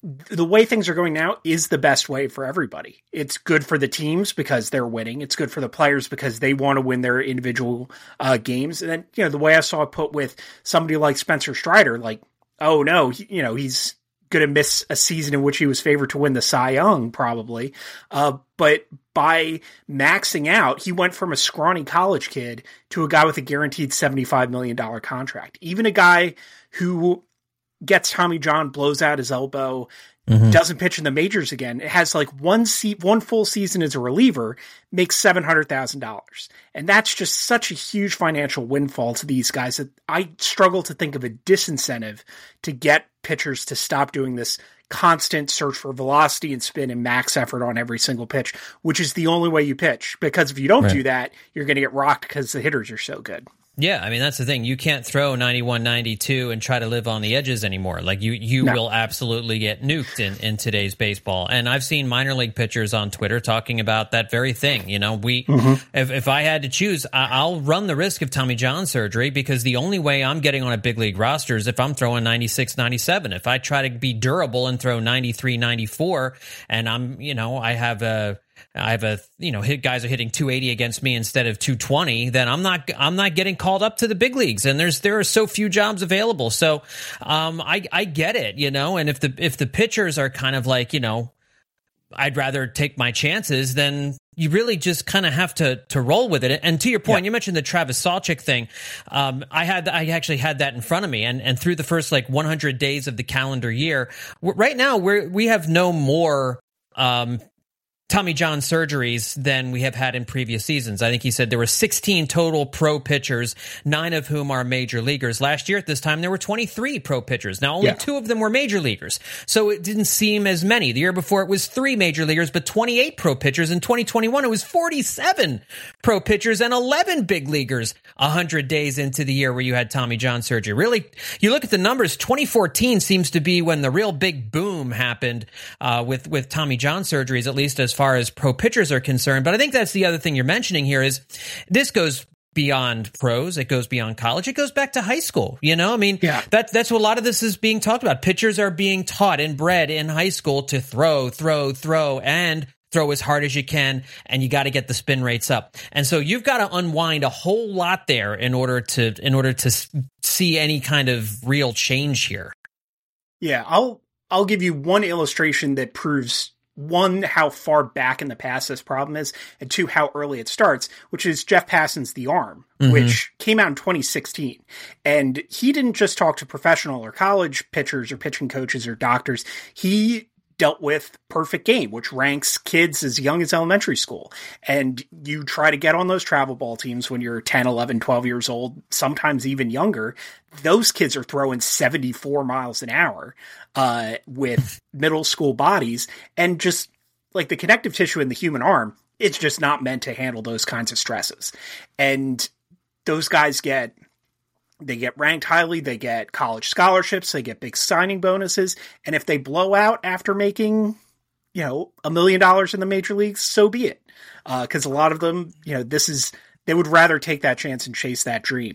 the way things are going now is the best way for everybody. It's good for the teams because they're winning. It's good for the players because they want to win their individual uh, games. And then, you know, the way I saw it put with somebody like Spencer Strider, like, oh no, he, you know, he's going to miss a season in which he was favored to win the Cy Young probably. Uh, but by maxing out, he went from a scrawny college kid to a guy with a guaranteed seventy-five million dollars contract. Even a guy who gets Tommy John, blows out his elbow, mm-hmm. doesn't pitch in the majors again. It has like one se- one full season as a reliever, makes seven hundred thousand dollars. And that's just such a huge financial windfall to these guys that I struggle to think of a disincentive to get pitchers to stop doing this constant search for velocity and spin and max effort on every single pitch, which is the only way you pitch. Because if you don't right. do that, you're going to get rocked because the hitters are so good. Yeah, I mean, that's the thing. You can't throw ninety-one, ninety-two and try to live on the edges anymore. Like, you you no. will absolutely get nuked in, in today's baseball. And I've seen minor league pitchers on Twitter talking about that very thing. You know, we mm-hmm. if, if I had to choose, I, I'll run the risk of Tommy John surgery because the only way I'm getting on a big league roster is if I'm throwing ninety-six, ninety-seven. If I try to be durable and throw ninety-three, ninety-four, and I'm, you know, I have a... I have a, you know, hit guys are hitting two eighty against me instead of two twenty, then I'm not, I'm not getting called up to the big leagues. And there's, there are so few jobs available. So, um, I, I get it, you know, and if the, if the pitchers are kind of like, you know, I'd rather take my chances, then you really just kind of have to, to roll with it. And to your point, yeah. you mentioned the Travis Sawchik thing. Um, I had, I actually had that in front of me, and, and through the first like one hundred days of the calendar year, right now we're, we have no more, um, Tommy John surgeries than we have had in previous seasons. I think he said there were sixteen total pro pitchers, nine of whom are major leaguers. Last year at this time, there were twenty-three pro pitchers. Now, only yeah. two of them were major leaguers, so it didn't seem as many. The year before, it was three major leaguers, but twenty-eight pro pitchers. In twenty twenty-one, it was forty-seven pro pitchers and eleven big leaguers one hundred days into the year where you had Tommy John surgery. Really, you look at the numbers, twenty fourteen seems to be when the real big boom happened uh, with, with Tommy John surgeries, at least as far far as pro pitchers are concerned. But I think that's the other thing you're mentioning here is this goes beyond pros. It goes beyond college. It goes back to high school. You know, I mean, yeah. that, that's what a lot of this is being talked about. Pitchers are being taught and bred in high school to throw, throw, throw, and throw as hard as you can, and you got to get the spin rates up. And so you've got to unwind a whole lot there in order to, in order to see any kind of real change here. Yeah. I'll, I'll give you one illustration that proves one, how far back in the past this problem is, and two, how early it starts, which is Jeff Passan's The Arm, mm-hmm. which came out in twenty sixteen. And he didn't just talk to professional or college pitchers or pitching coaches or doctors. He dealt with Perfect Game, which ranks kids as young as elementary school. And you try to get on those travel ball teams when you're ten, eleven, twelve years old, sometimes even younger. Those kids are throwing seventy-four miles an hour uh, with middle school bodies. And just like the connective tissue in the human arm, it's just not meant to handle those kinds of stresses. And those guys get... They get ranked highly, they get college scholarships, they get big signing bonuses, and if they blow out after making, you know, a million dollars in the major leagues, so be it. Because uh, a lot of them, you know, this is, they would rather take that chance and chase that dream.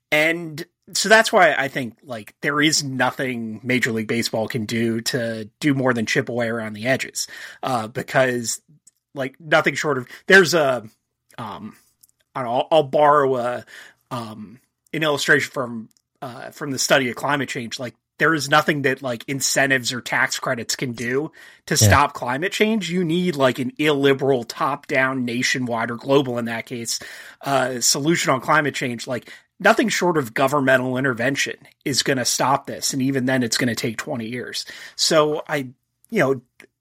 And so that's why I think, like, there is nothing Major League Baseball can do to do more than chip away around the edges. Uh, because, like, nothing short of, there's a, um, I don't know, I'll, I'll borrow a, um, an illustration from uh, from the study of climate change. Like, there is nothing that like incentives or tax credits can do to yeah. stop climate change. You need like an illiberal, top-down, nationwide, or global in that case, uh, solution on climate change. Like, nothing short of governmental intervention is going to stop this, and even then, it's going to take twenty years. So I, you know.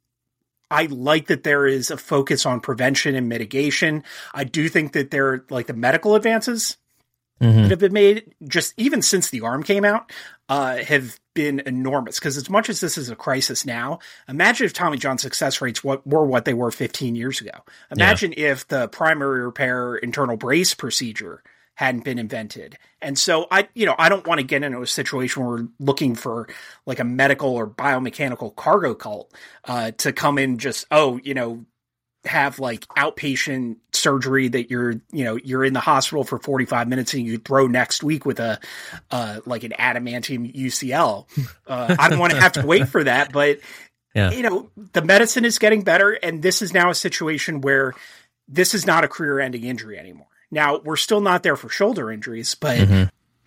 I like that there is a focus on prevention and mitigation. I do think that there, like the medical advances Mm-hmm. that have been made just even since The Arm came out uh, have been enormous. Because as much as this is a crisis now, imagine if Tommy John success rates what, were what they were fifteen years ago. Imagine yeah. if the primary repair internal brace procedure hadn't been invented. And so I, you know, I don't want to get into a situation where we're looking for like a medical or biomechanical cargo cult uh, to come in just, oh, you know, have like outpatient surgery that you're, you know, you're in the hospital for forty-five minutes and you throw next week with a, uh, like an adamantium U C L. Uh, I don't want to have to wait for that, but Yeah. You know, the medicine is getting better, and this is now a situation where this is not a career-ending injury anymore. Now, we're still not there for shoulder injuries, but mm-hmm.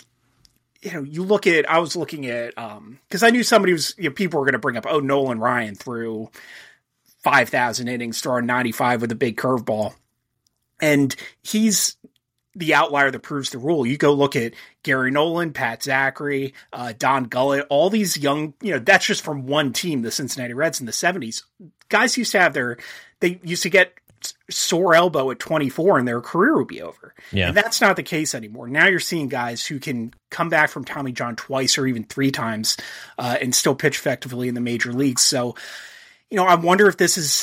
you know, you look at, I was looking at, um, cause I knew somebody was, you know, people were going to bring up, oh, Nolan Ryan threw five thousand innings, throwing ninety-five with a big curveball. And he's the outlier that proves the rule. You go look at Gary Nolan, Pat Zachary, uh, Don Gullett, all these young, you know, that's just from one team, the Cincinnati Reds in the seventies. Guys used to have their, they used to get sore elbow at twenty-four and their career would be over. Yeah. And that's not the case anymore. Now you're seeing guys who can come back from Tommy John twice or even three times uh, and still pitch effectively in the major leagues. So, you know, I wonder if this is,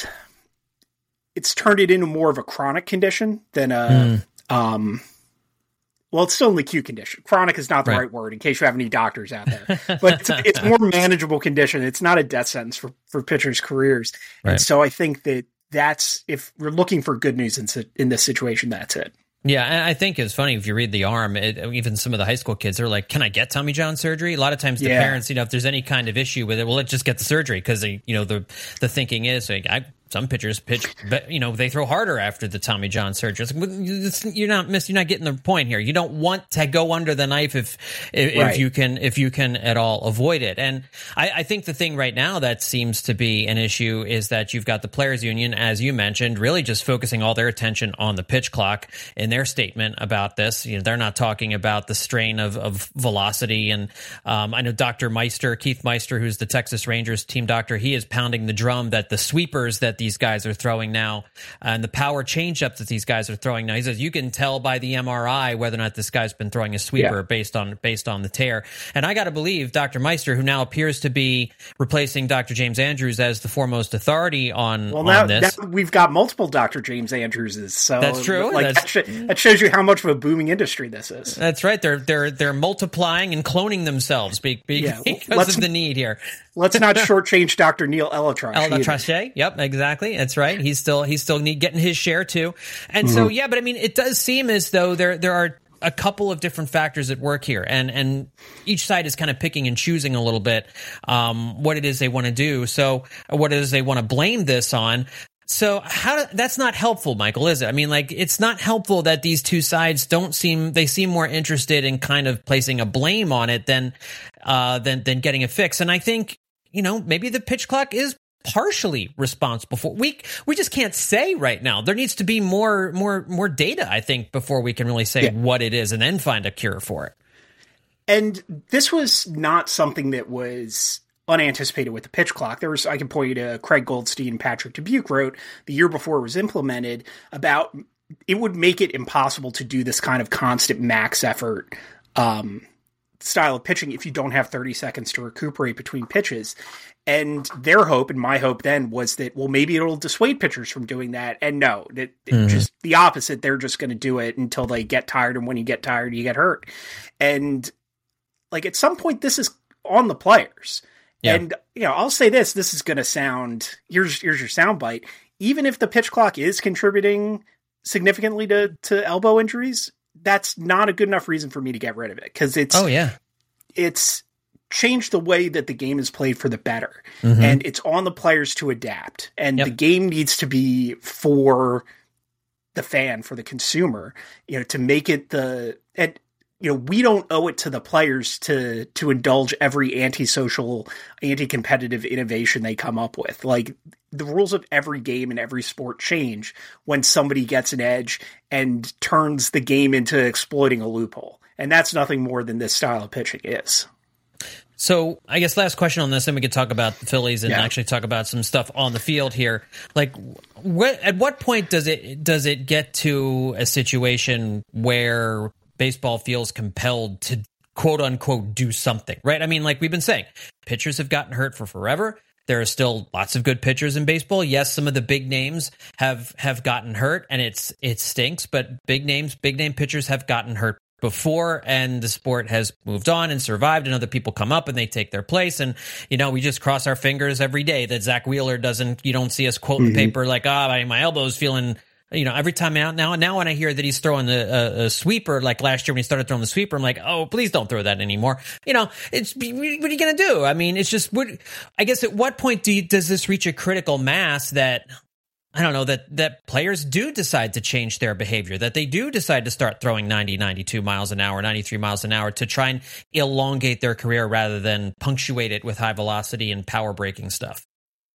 it's turned it into more of a chronic condition than a, mm. um, well, it's still an acute condition. Chronic is not the right, right word in case you have any doctors out there, but it's, it's more manageable condition. It's not a death sentence for, for pitchers' careers. Right. And so I think that that's, if we're looking for good news in, in this situation, that's it. Yeah, and I think it's funny if you read the arm, it, even some of the high school kids, they're like, can I get Tommy John surgery? A lot of times the yeah. parents, you know, if there's any kind of issue with it, well, let's just get the surgery because, you know, the the thinking is, like, I, some pitchers pitch, but, you know, they throw harder after the Tommy John surgery. It's like, it's, you're not miss, you're not getting the point here. You don't want to go under the knife if if, right. if you can if you can at all avoid it. And I, I think the thing right now that seems to be an issue is that you've got the players union, as you mentioned, really just focusing all their attention on the pitch clock in their statement about this. You know, they're not talking about the strain of of velocity. And um, I know Doctor Meister, Keith Meister, who's the Texas Rangers team doctor, he is pounding the drum that the sweepers that these guys are throwing now and the power changeups that these guys are throwing now, he says you can tell by the M R I whether or not this guy's been throwing a sweeper yeah. based on based on the tear. And I got to believe Doctor Meister, who now appears to be replacing Doctor James Andrews as the foremost authority on, well, on now, this. Now we've got multiple Doctor James Andrewses, so that's true. Like that's, that, sh- that shows you how much of a booming industry this is. That's right. They're they're they're multiplying and cloning themselves be, be, yeah. because of the need here. Let's not shortchange Doctor Neil ElAttrache. ElAttrache, yep, exactly. That's right. He's still he's still need, getting his share too. And mm-hmm. so, yeah, but I mean, it does seem as though there there are a couple of different factors at work here, and and each side is kind of picking and choosing a little bit um, what it is they want to do. So, what it is they want to blame this on. So how that's not helpful, Michael, is it? I mean, like, it's not helpful that these two sides don't seem they seem more interested in kind of placing a blame on it than uh, than than getting a fix. And I think, you know, maybe the pitch clock is partially responsible for we we just can't say right now. There needs to be more more more data, I think, before we can really say yeah. what it is and then find a cure for it. And this was not something that was unanticipated with the pitch clock. There was, I can point you to Craig Goldstein and Patrick Dubuque wrote the year before it was implemented about it would make it impossible to do this kind of constant max effort um, style of pitching if you don't have thirty seconds to recuperate between pitches. And their hope and my hope then was that, well, maybe it'll dissuade pitchers from doing that. And no, that mm-hmm. just the opposite. They're just going to do it until they get tired. And when you get tired, you get hurt. And like at some point, this is on the players. Yeah. And, you know, I'll say this, this is going to sound, here's, here's your soundbite. Even if the pitch clock is contributing significantly to, to elbow injuries, that's not a good enough reason for me to get rid of it. Cause it's, oh yeah, it's changed the way that the game is played for the better. Mm-hmm. And it's on the players to adapt. And yep. the game needs to be for the fan, for the consumer, you know, to make it the, and, you know, we don't owe it to the players to to indulge every antisocial, anti-competitive innovation they come up with. Like, the rules of every game and every sport change when somebody gets an edge and turns the game into exploiting a loophole. And that's nothing more than this style of pitching is. So I guess last question on this, then we could talk about the Phillies and yeah. actually talk about some stuff on the field here. Like, what, at what point does it does it get to a situation where baseball feels compelled to quote unquote do something, right? I mean, like we've been saying, pitchers have gotten hurt for forever. There are still lots of good pitchers in baseball. Yes, some of the big names have have gotten hurt, and it's it stinks, but big names, big name pitchers have gotten hurt before, and the sport has moved on and survived, and other people come up and they take their place. And, you know, we just cross our fingers every day that Zach Wheeler doesn't, you don't see us quote in mm-hmm. the paper like, ah, oh, my elbow's feeling You know, every time out now, now when I hear that he's throwing the uh, a sweeper, like last year when he started throwing the sweeper, I'm like, oh, please don't throw that anymore. You know, it's what are you going to do? I mean, it's just, what, I guess at what point do you, does this reach a critical mass that, I don't know, that, that players do decide to change their behavior, that they do decide to start throwing ninety, ninety-two miles an hour, ninety-three miles an hour to try and elongate their career rather than punctuate it with high velocity and power breaking stuff?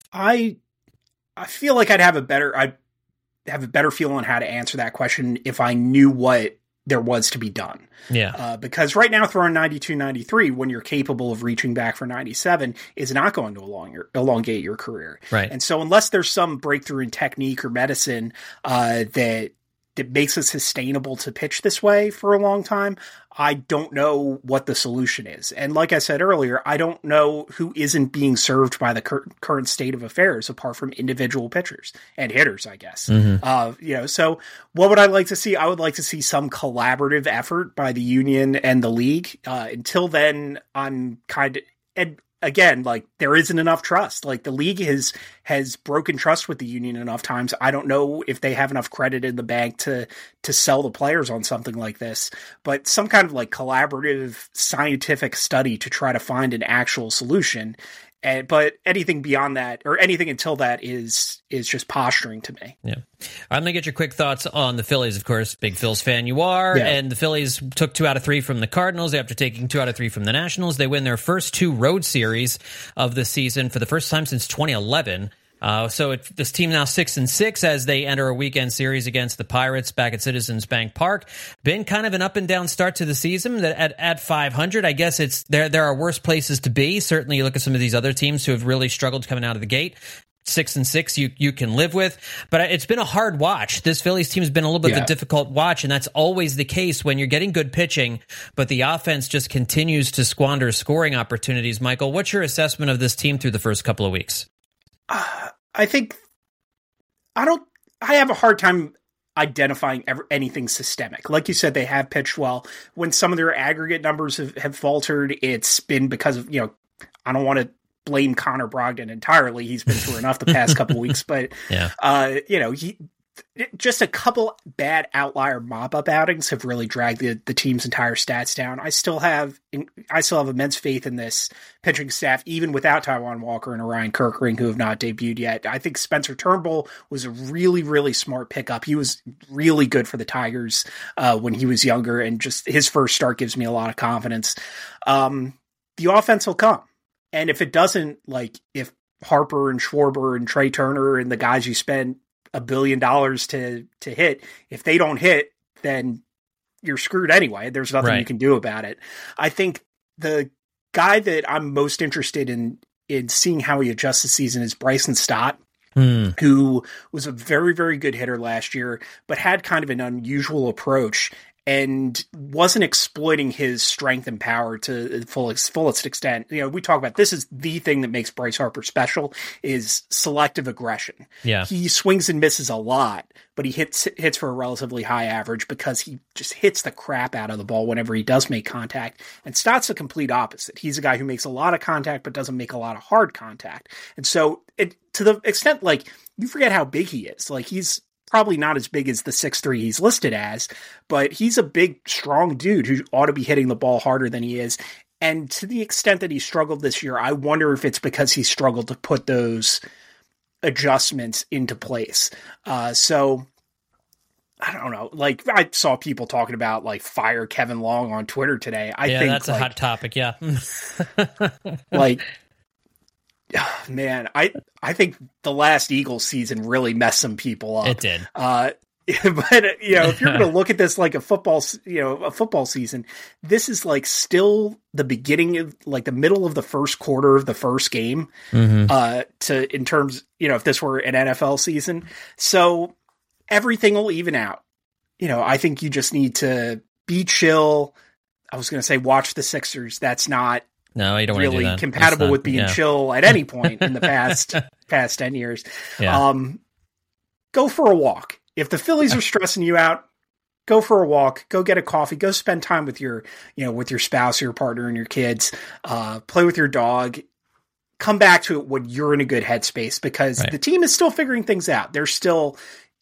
I, I feel like I'd have a better, I'd have a better feel on how to answer that question if I knew what there was to be done. Yeah. Uh, because right now throwing ninety-two, ninety-three when you're capable of reaching back for ninety-seven is not going to elong your, elongate your career. Right. And so unless there's some breakthrough in technique or medicine uh, that that makes it sustainable to pitch this way for a long time, I don't know what the solution is. And like I said earlier, I don't know who isn't being served by the cur- current state of affairs apart from individual pitchers and hitters, I guess. Mm-hmm. Uh, you know, so what would I like to see? I would like to see some collaborative effort by the union and the league. Uh, until then, I'm kind of, and again, like there isn't enough trust. Like the league has has broken trust with the union enough times. I don't know if they have enough credit in the bank to to sell the players on something like this, but some kind of like collaborative scientific study to try to find an actual solution. And, but anything beyond that, or anything until that, is is just posturing to me. Yeah. I'm going to get your quick thoughts on the Phillies, of course. Big Phils fan you are. Yeah. And the Phillies took two out of three from the Cardinals after taking two out of three from the Nationals. They win their first two road series of the season for the first time since twenty eleven. Uh, so it, this team now six and six as they enter a weekend series against the Pirates back at Citizens Bank Park. Been kind of an up and down start to the season at, at five hundred. I guess it's there. There are worse places to be. Certainly, you look at some of these other teams who have really struggled coming out of the gate. Six and six, you you can live with, but it's been a hard watch. This Phillies team has been a little bit yeah. of a difficult watch, and that's always the case when you're getting good pitching, but the offense just continues to squander scoring opportunities. Michael, what's your assessment of this team through the first couple of weeks? Uh, I think I don't. I have a hard time identifying ever, anything systemic. Like you said, they have pitched well. When some of their aggregate numbers have, have faltered, it's been because of, you know, I don't want to blame Connor Brogdon entirely. He's been through enough the past couple weeks, but yeah. uh, you know, he. Just a couple bad outlier mop-up outings have really dragged the, the team's entire stats down. I still have I still have immense faith in this pitching staff, even without Taijuan Walker and Orion Kerkering, who have not debuted yet. I think Spencer Turnbull was a really, really smart pickup. He was really good for the Tigers uh, when he was younger, and just his first start gives me a lot of confidence. Um, the offense will come. And if it doesn't, like if Harper and Schwarber and Trey Turner and the guys you spend a billion dollars to to hit, if they don't hit, then you're screwed anyway. There's nothing right. you can do about it. I think the guy that I'm most interested in in seeing how he adjusts the season is Bryson Stott, mm. who was a very, very good hitter last year, but had kind of an unusual approach and wasn't exploiting his strength and power to the fullest, fullest extent. You know, we talk about this is the thing that makes Bryce Harper special is selective aggression. Yeah. He swings and misses a lot, but he hits hits for a relatively high average because he just hits the crap out of the ball whenever he does make contact. And Stott's the complete opposite. He's a guy who makes a lot of contact, but doesn't make a lot of hard contact. And so it, to the extent, like, you forget how big he is. Like, he's probably not as big as the six three he's listed as, but he's a big, strong dude who ought to be hitting the ball harder than he is. And to the extent that he struggled this year, I wonder if it's because he struggled to put those adjustments into place. Uh, so I don't know. Like, I saw people talking about like fire Kevin Long on Twitter today. I yeah, think that's like, a hot topic. Yeah. like, man, I I think the last Eagles season really messed some people up. It did. Uh, but you know, if you're going to look at this like a football, you know, a football season, this is like still the beginning of like the middle of the first quarter of the first game. Mm-hmm. Uh, to in terms, you know, if this were an N F L season, so everything will even out. You know, I think you just need to be chill. I was going to say watch the Sixers. That's not. No, you don't really do that. compatible not, with being yeah. chill at any point in the past past ten years. Yeah. Um, go for a walk. If the Phillies are stressing you out, go for a walk. Go get a coffee. Go spend time with your, you know, with your spouse, your partner, and your kids. Uh, play with your dog. Come back to it when you're in a good headspace because right. the team is still figuring things out. They're still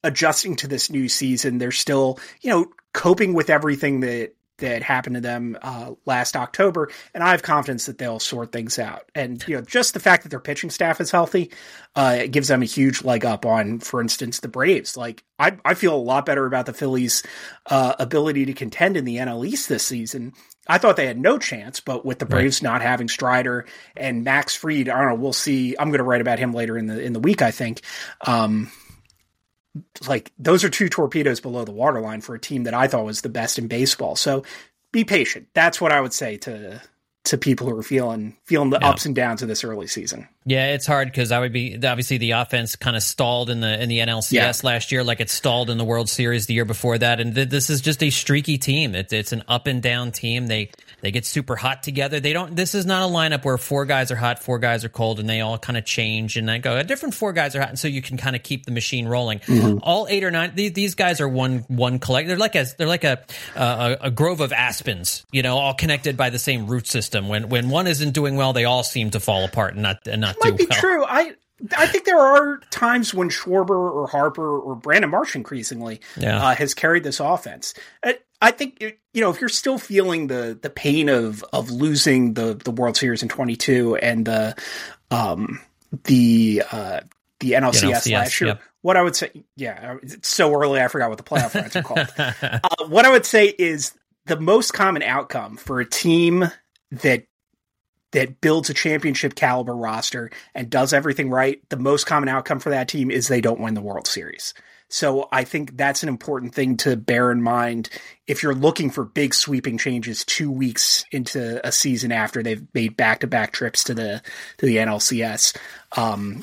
adjusting to this new season. They're still, you know, coping with everything that that happened to them uh, last October, and I have confidence that they'll sort things out. And, you know, just the fact that their pitching staff is healthy, uh, it gives them a huge leg up on, for instance, the Braves. Like, I, I feel a lot better about the Phillies' uh, ability to contend in the N L East this season. I thought they had no chance, but with the Braves right. not having Strider and Max Fried, I don't know, we'll see. I'm going to write about him later in the in the week, I think. Um, like, those are two torpedoes below the waterline for a team that I thought was the best in baseball. So be patient. That's what I would say to to people who are feeling feeling the yeah. ups and downs of this early season. Yeah, it's hard because I would be obviously the offense kind of stalled in the in the N L C S yeah. last year, like it stalled in the World Series the year before that, and th- this is just a streaky team. It's it's an up and down team. They they get super hot together. They don't. This is not a lineup where four guys are hot, four guys are cold, and they all kind of change and then go. A different four guys are hot, and so you can kind of keep the machine rolling. Mm-hmm. All eight or nine, these, these guys are one one collect. They're like a they're like a, a a grove of aspens, you know, all connected by the same root system. When when one isn't doing well, they all seem to fall apart and not and not do well. Might be true. I I think there are times when Schwarber or Harper or Brandon Marsh increasingly yeah. uh, has carried this offense. I, I think, you know, if you're still feeling the the pain of of losing the the World Series in twenty-two and the um the uh, the N L C S, N L C S last year, yep. what I would say, yeah, it's so early I forgot what the playoff rounds are called. Uh, what I would say is the most common outcome for a team that that builds a championship caliber roster and does everything right, the most common outcome for that team is they don't win the World Series. So I think that's an important thing to bear in mind if you're looking for big sweeping changes two weeks into a season after they've made back-to-back trips to the to the N L C S. Um,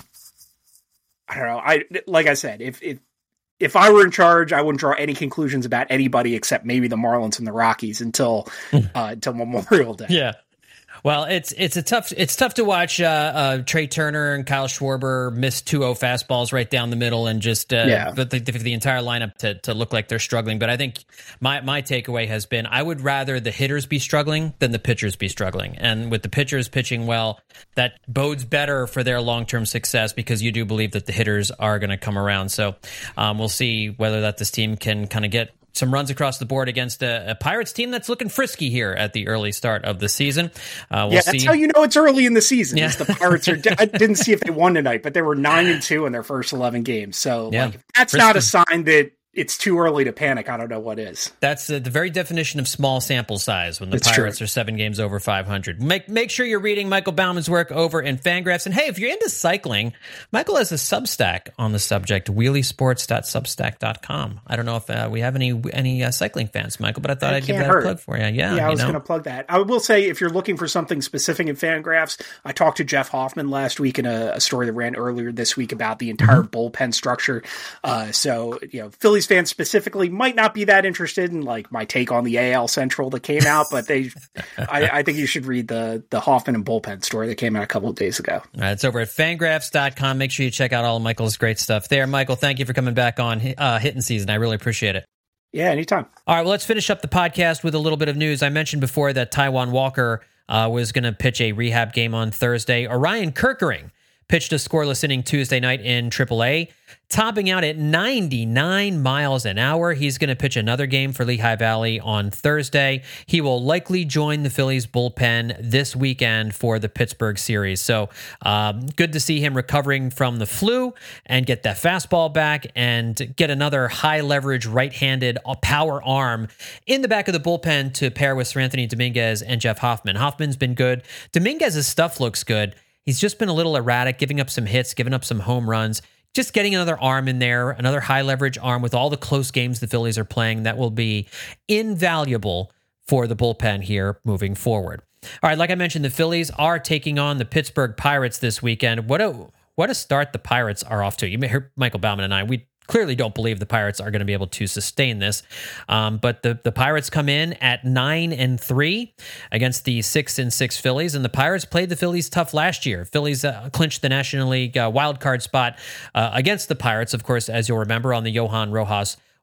I don't know. I like I said, if if if I were in charge, I wouldn't draw any conclusions about anybody except maybe the Marlins and the Rockies until uh, until Memorial Day. Yeah. Well, it's it's a tough it's tough to watch uh, uh, Trey Turner and Kyle Schwarber miss two oh fastballs right down the middle and just uh, yeah. the, the, the entire lineup to, to look like they're struggling. But I think my, my takeaway has been I would rather the hitters be struggling than the pitchers be struggling. And with the pitchers pitching well, that bodes better for their long-term success because you do believe that the hitters are going to come around. So um, we'll see whether that this team can kind of get some runs across the board against a, a Pirates team that's looking frisky here at the early start of the season. Uh, we'll yeah, see. That's how you know it's early in the season. Yeah. Is the Pirates are. I didn't see if they won tonight, but they were nine and two in their first eleven games. So yeah. like, that's frisky. Not a sign that it's too early to panic. I don't know what is. That's uh, the very definition of small sample size when the it's Pirates true. are seven games over five hundred. Make make sure you're reading Michael Bauman's work over in Fangraphs. And hey, if you're into cycling, Michael has a Substack on the subject, wheelie sports dot substack dot com. I don't know if uh, we have any any uh, cycling fans, Michael, but I thought I I'd give that hurt. a plug for you. Yeah, yeah I was you know. going to plug that. I will say, if you're looking for something specific in Fangraphs, I talked to Jeff Hoffman last week in a, a story that ran earlier this week about the entire mm-hmm. bullpen structure. Uh, so, you know, Phillies fans specifically might not be that interested in like my take on the A L Central that came out, but they, I, I think you should read the the Hoffman and bullpen story that came out a couple of days ago. All right, it's over at fangraphs dot com. Make sure you check out all of Michael's great stuff there. Michael, thank you for coming back on uh, Hitting Season. I really appreciate it. Yeah, anytime. All right, well, let's finish up the podcast with a little bit of news. I mentioned before that Taijuan Walker uh, was going to pitch a rehab game on Thursday. Orion Kerkering pitched a scoreless inning Tuesday night in triple A, topping out at ninety-nine miles an hour. He's going to pitch another game for Lehigh Valley on Thursday. He will likely join the Phillies bullpen this weekend for the Pittsburgh series. So um, good to see him recovering from the flu and get that fastball back and get another high leverage right-handed power arm in the back of the bullpen to pair with Seranthony Dominguez and Jeff Hoffman. Hoffman's been good. Dominguez's stuff looks good. He's just been a little erratic, giving up some hits, giving up some home runs. Just getting another arm in there, another high-leverage arm with all the close games the Phillies are playing, that will be invaluable for the bullpen here moving forward. All right, like I mentioned, the Phillies are taking on the Pittsburgh Pirates this weekend. What a what a start the Pirates are off to. You may hear Michael Bauman and I, we clearly don't believe the Pirates are going to be able to sustain this. Um, but the, the Pirates come in at nine and three against the six and six Phillies. And the Pirates played the Phillies tough last year. Phillies uh, clinched the National League uh, wild card spot uh, against the Pirates, of course, as you'll remember, on the Johan Rojas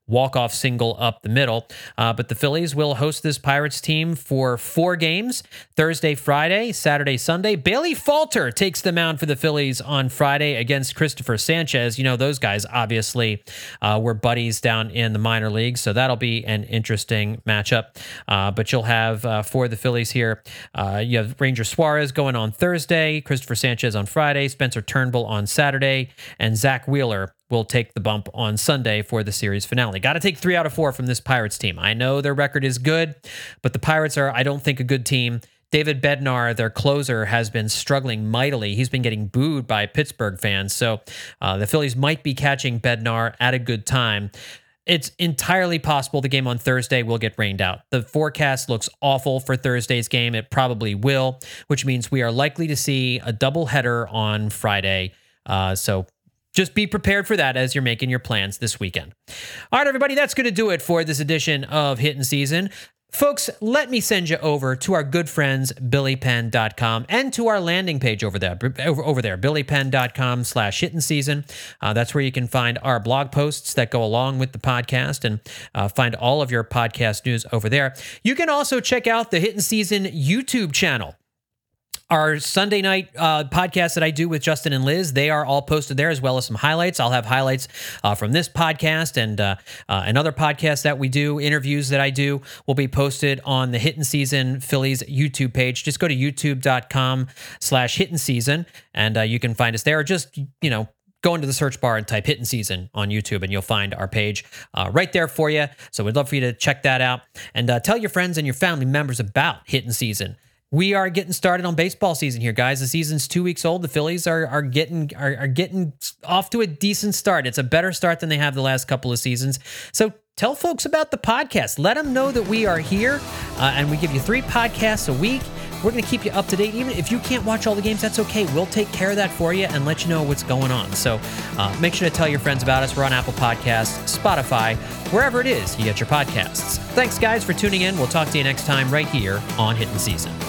walk-off single up the middle. Uh, but the Phillies will host this Pirates team for four games, Thursday, Friday, Saturday, Sunday. Bailey Falter takes the mound for the Phillies on Friday against Christopher Sanchez. You know, those guys obviously uh, were buddies down in the minor leagues, so that'll be an interesting matchup. Uh, but you'll have, uh, for the Phillies here, uh, you have Ranger Suarez going on Thursday, Christopher Sanchez on Friday, Spencer Turnbull on Saturday, and Zach Wheeler will take the bump on Sunday for the series finale. Got to take three out of four from this Pirates team. I know their record is good, but the Pirates are, I don't think, a good team. David Bednar, their closer, has been struggling mightily. He's been getting booed by Pittsburgh fans, so uh, the Phillies might be catching Bednar at a good time. It's entirely possible the game on Thursday will get rained out. The forecast looks awful for Thursday's game. It probably will, which means we are likely to see a doubleheader on Friday. Uh, so just be prepared for that as you're making your plans this weekend. All right, everybody, that's going to do it for this edition of Hittin' Season. Folks, let me send you over to our good friends, billy penn dot com, and to our landing page over there, over, over there, billy penn dot com slash hittin' season. Uh, that's where you can find our blog posts that go along with the podcast and uh, find all of your podcast news over there. You can also check out the Hittin' Season YouTube channel. Our Sunday night uh, podcast that I do with Justin and Liz, they are all posted there, as well as some highlights. I'll have highlights uh, from this podcast and uh, uh, another podcast that we do, interviews that I do, will be posted on the Hittin' Season Phillies YouTube page. Just go to youtube.com slash Hittin' Season, and uh, you can find us there. Or just, you know, go into the search bar and type Hittin' Season on YouTube, and you'll find our page uh, right there for you. So we'd love for you to check that out. And uh, tell your friends and your family members about Hittin' Season. We are getting started on baseball season here, guys. The season's two weeks old. The Phillies are are getting are, are getting off to a decent start. It's a better start than they have the last couple of seasons. So tell folks about the podcast. Let them know that we are here, uh, and we give you three podcasts a week. We're going to keep you up to date. Even if you can't watch all the games, that's okay. We'll take care of that for you and let you know what's going on. So uh, make sure to tell your friends about us. We're on Apple Podcasts, Spotify, wherever it is you get your podcasts. Thanks, guys, for tuning in. We'll talk to you next time right here on Hittin' Season.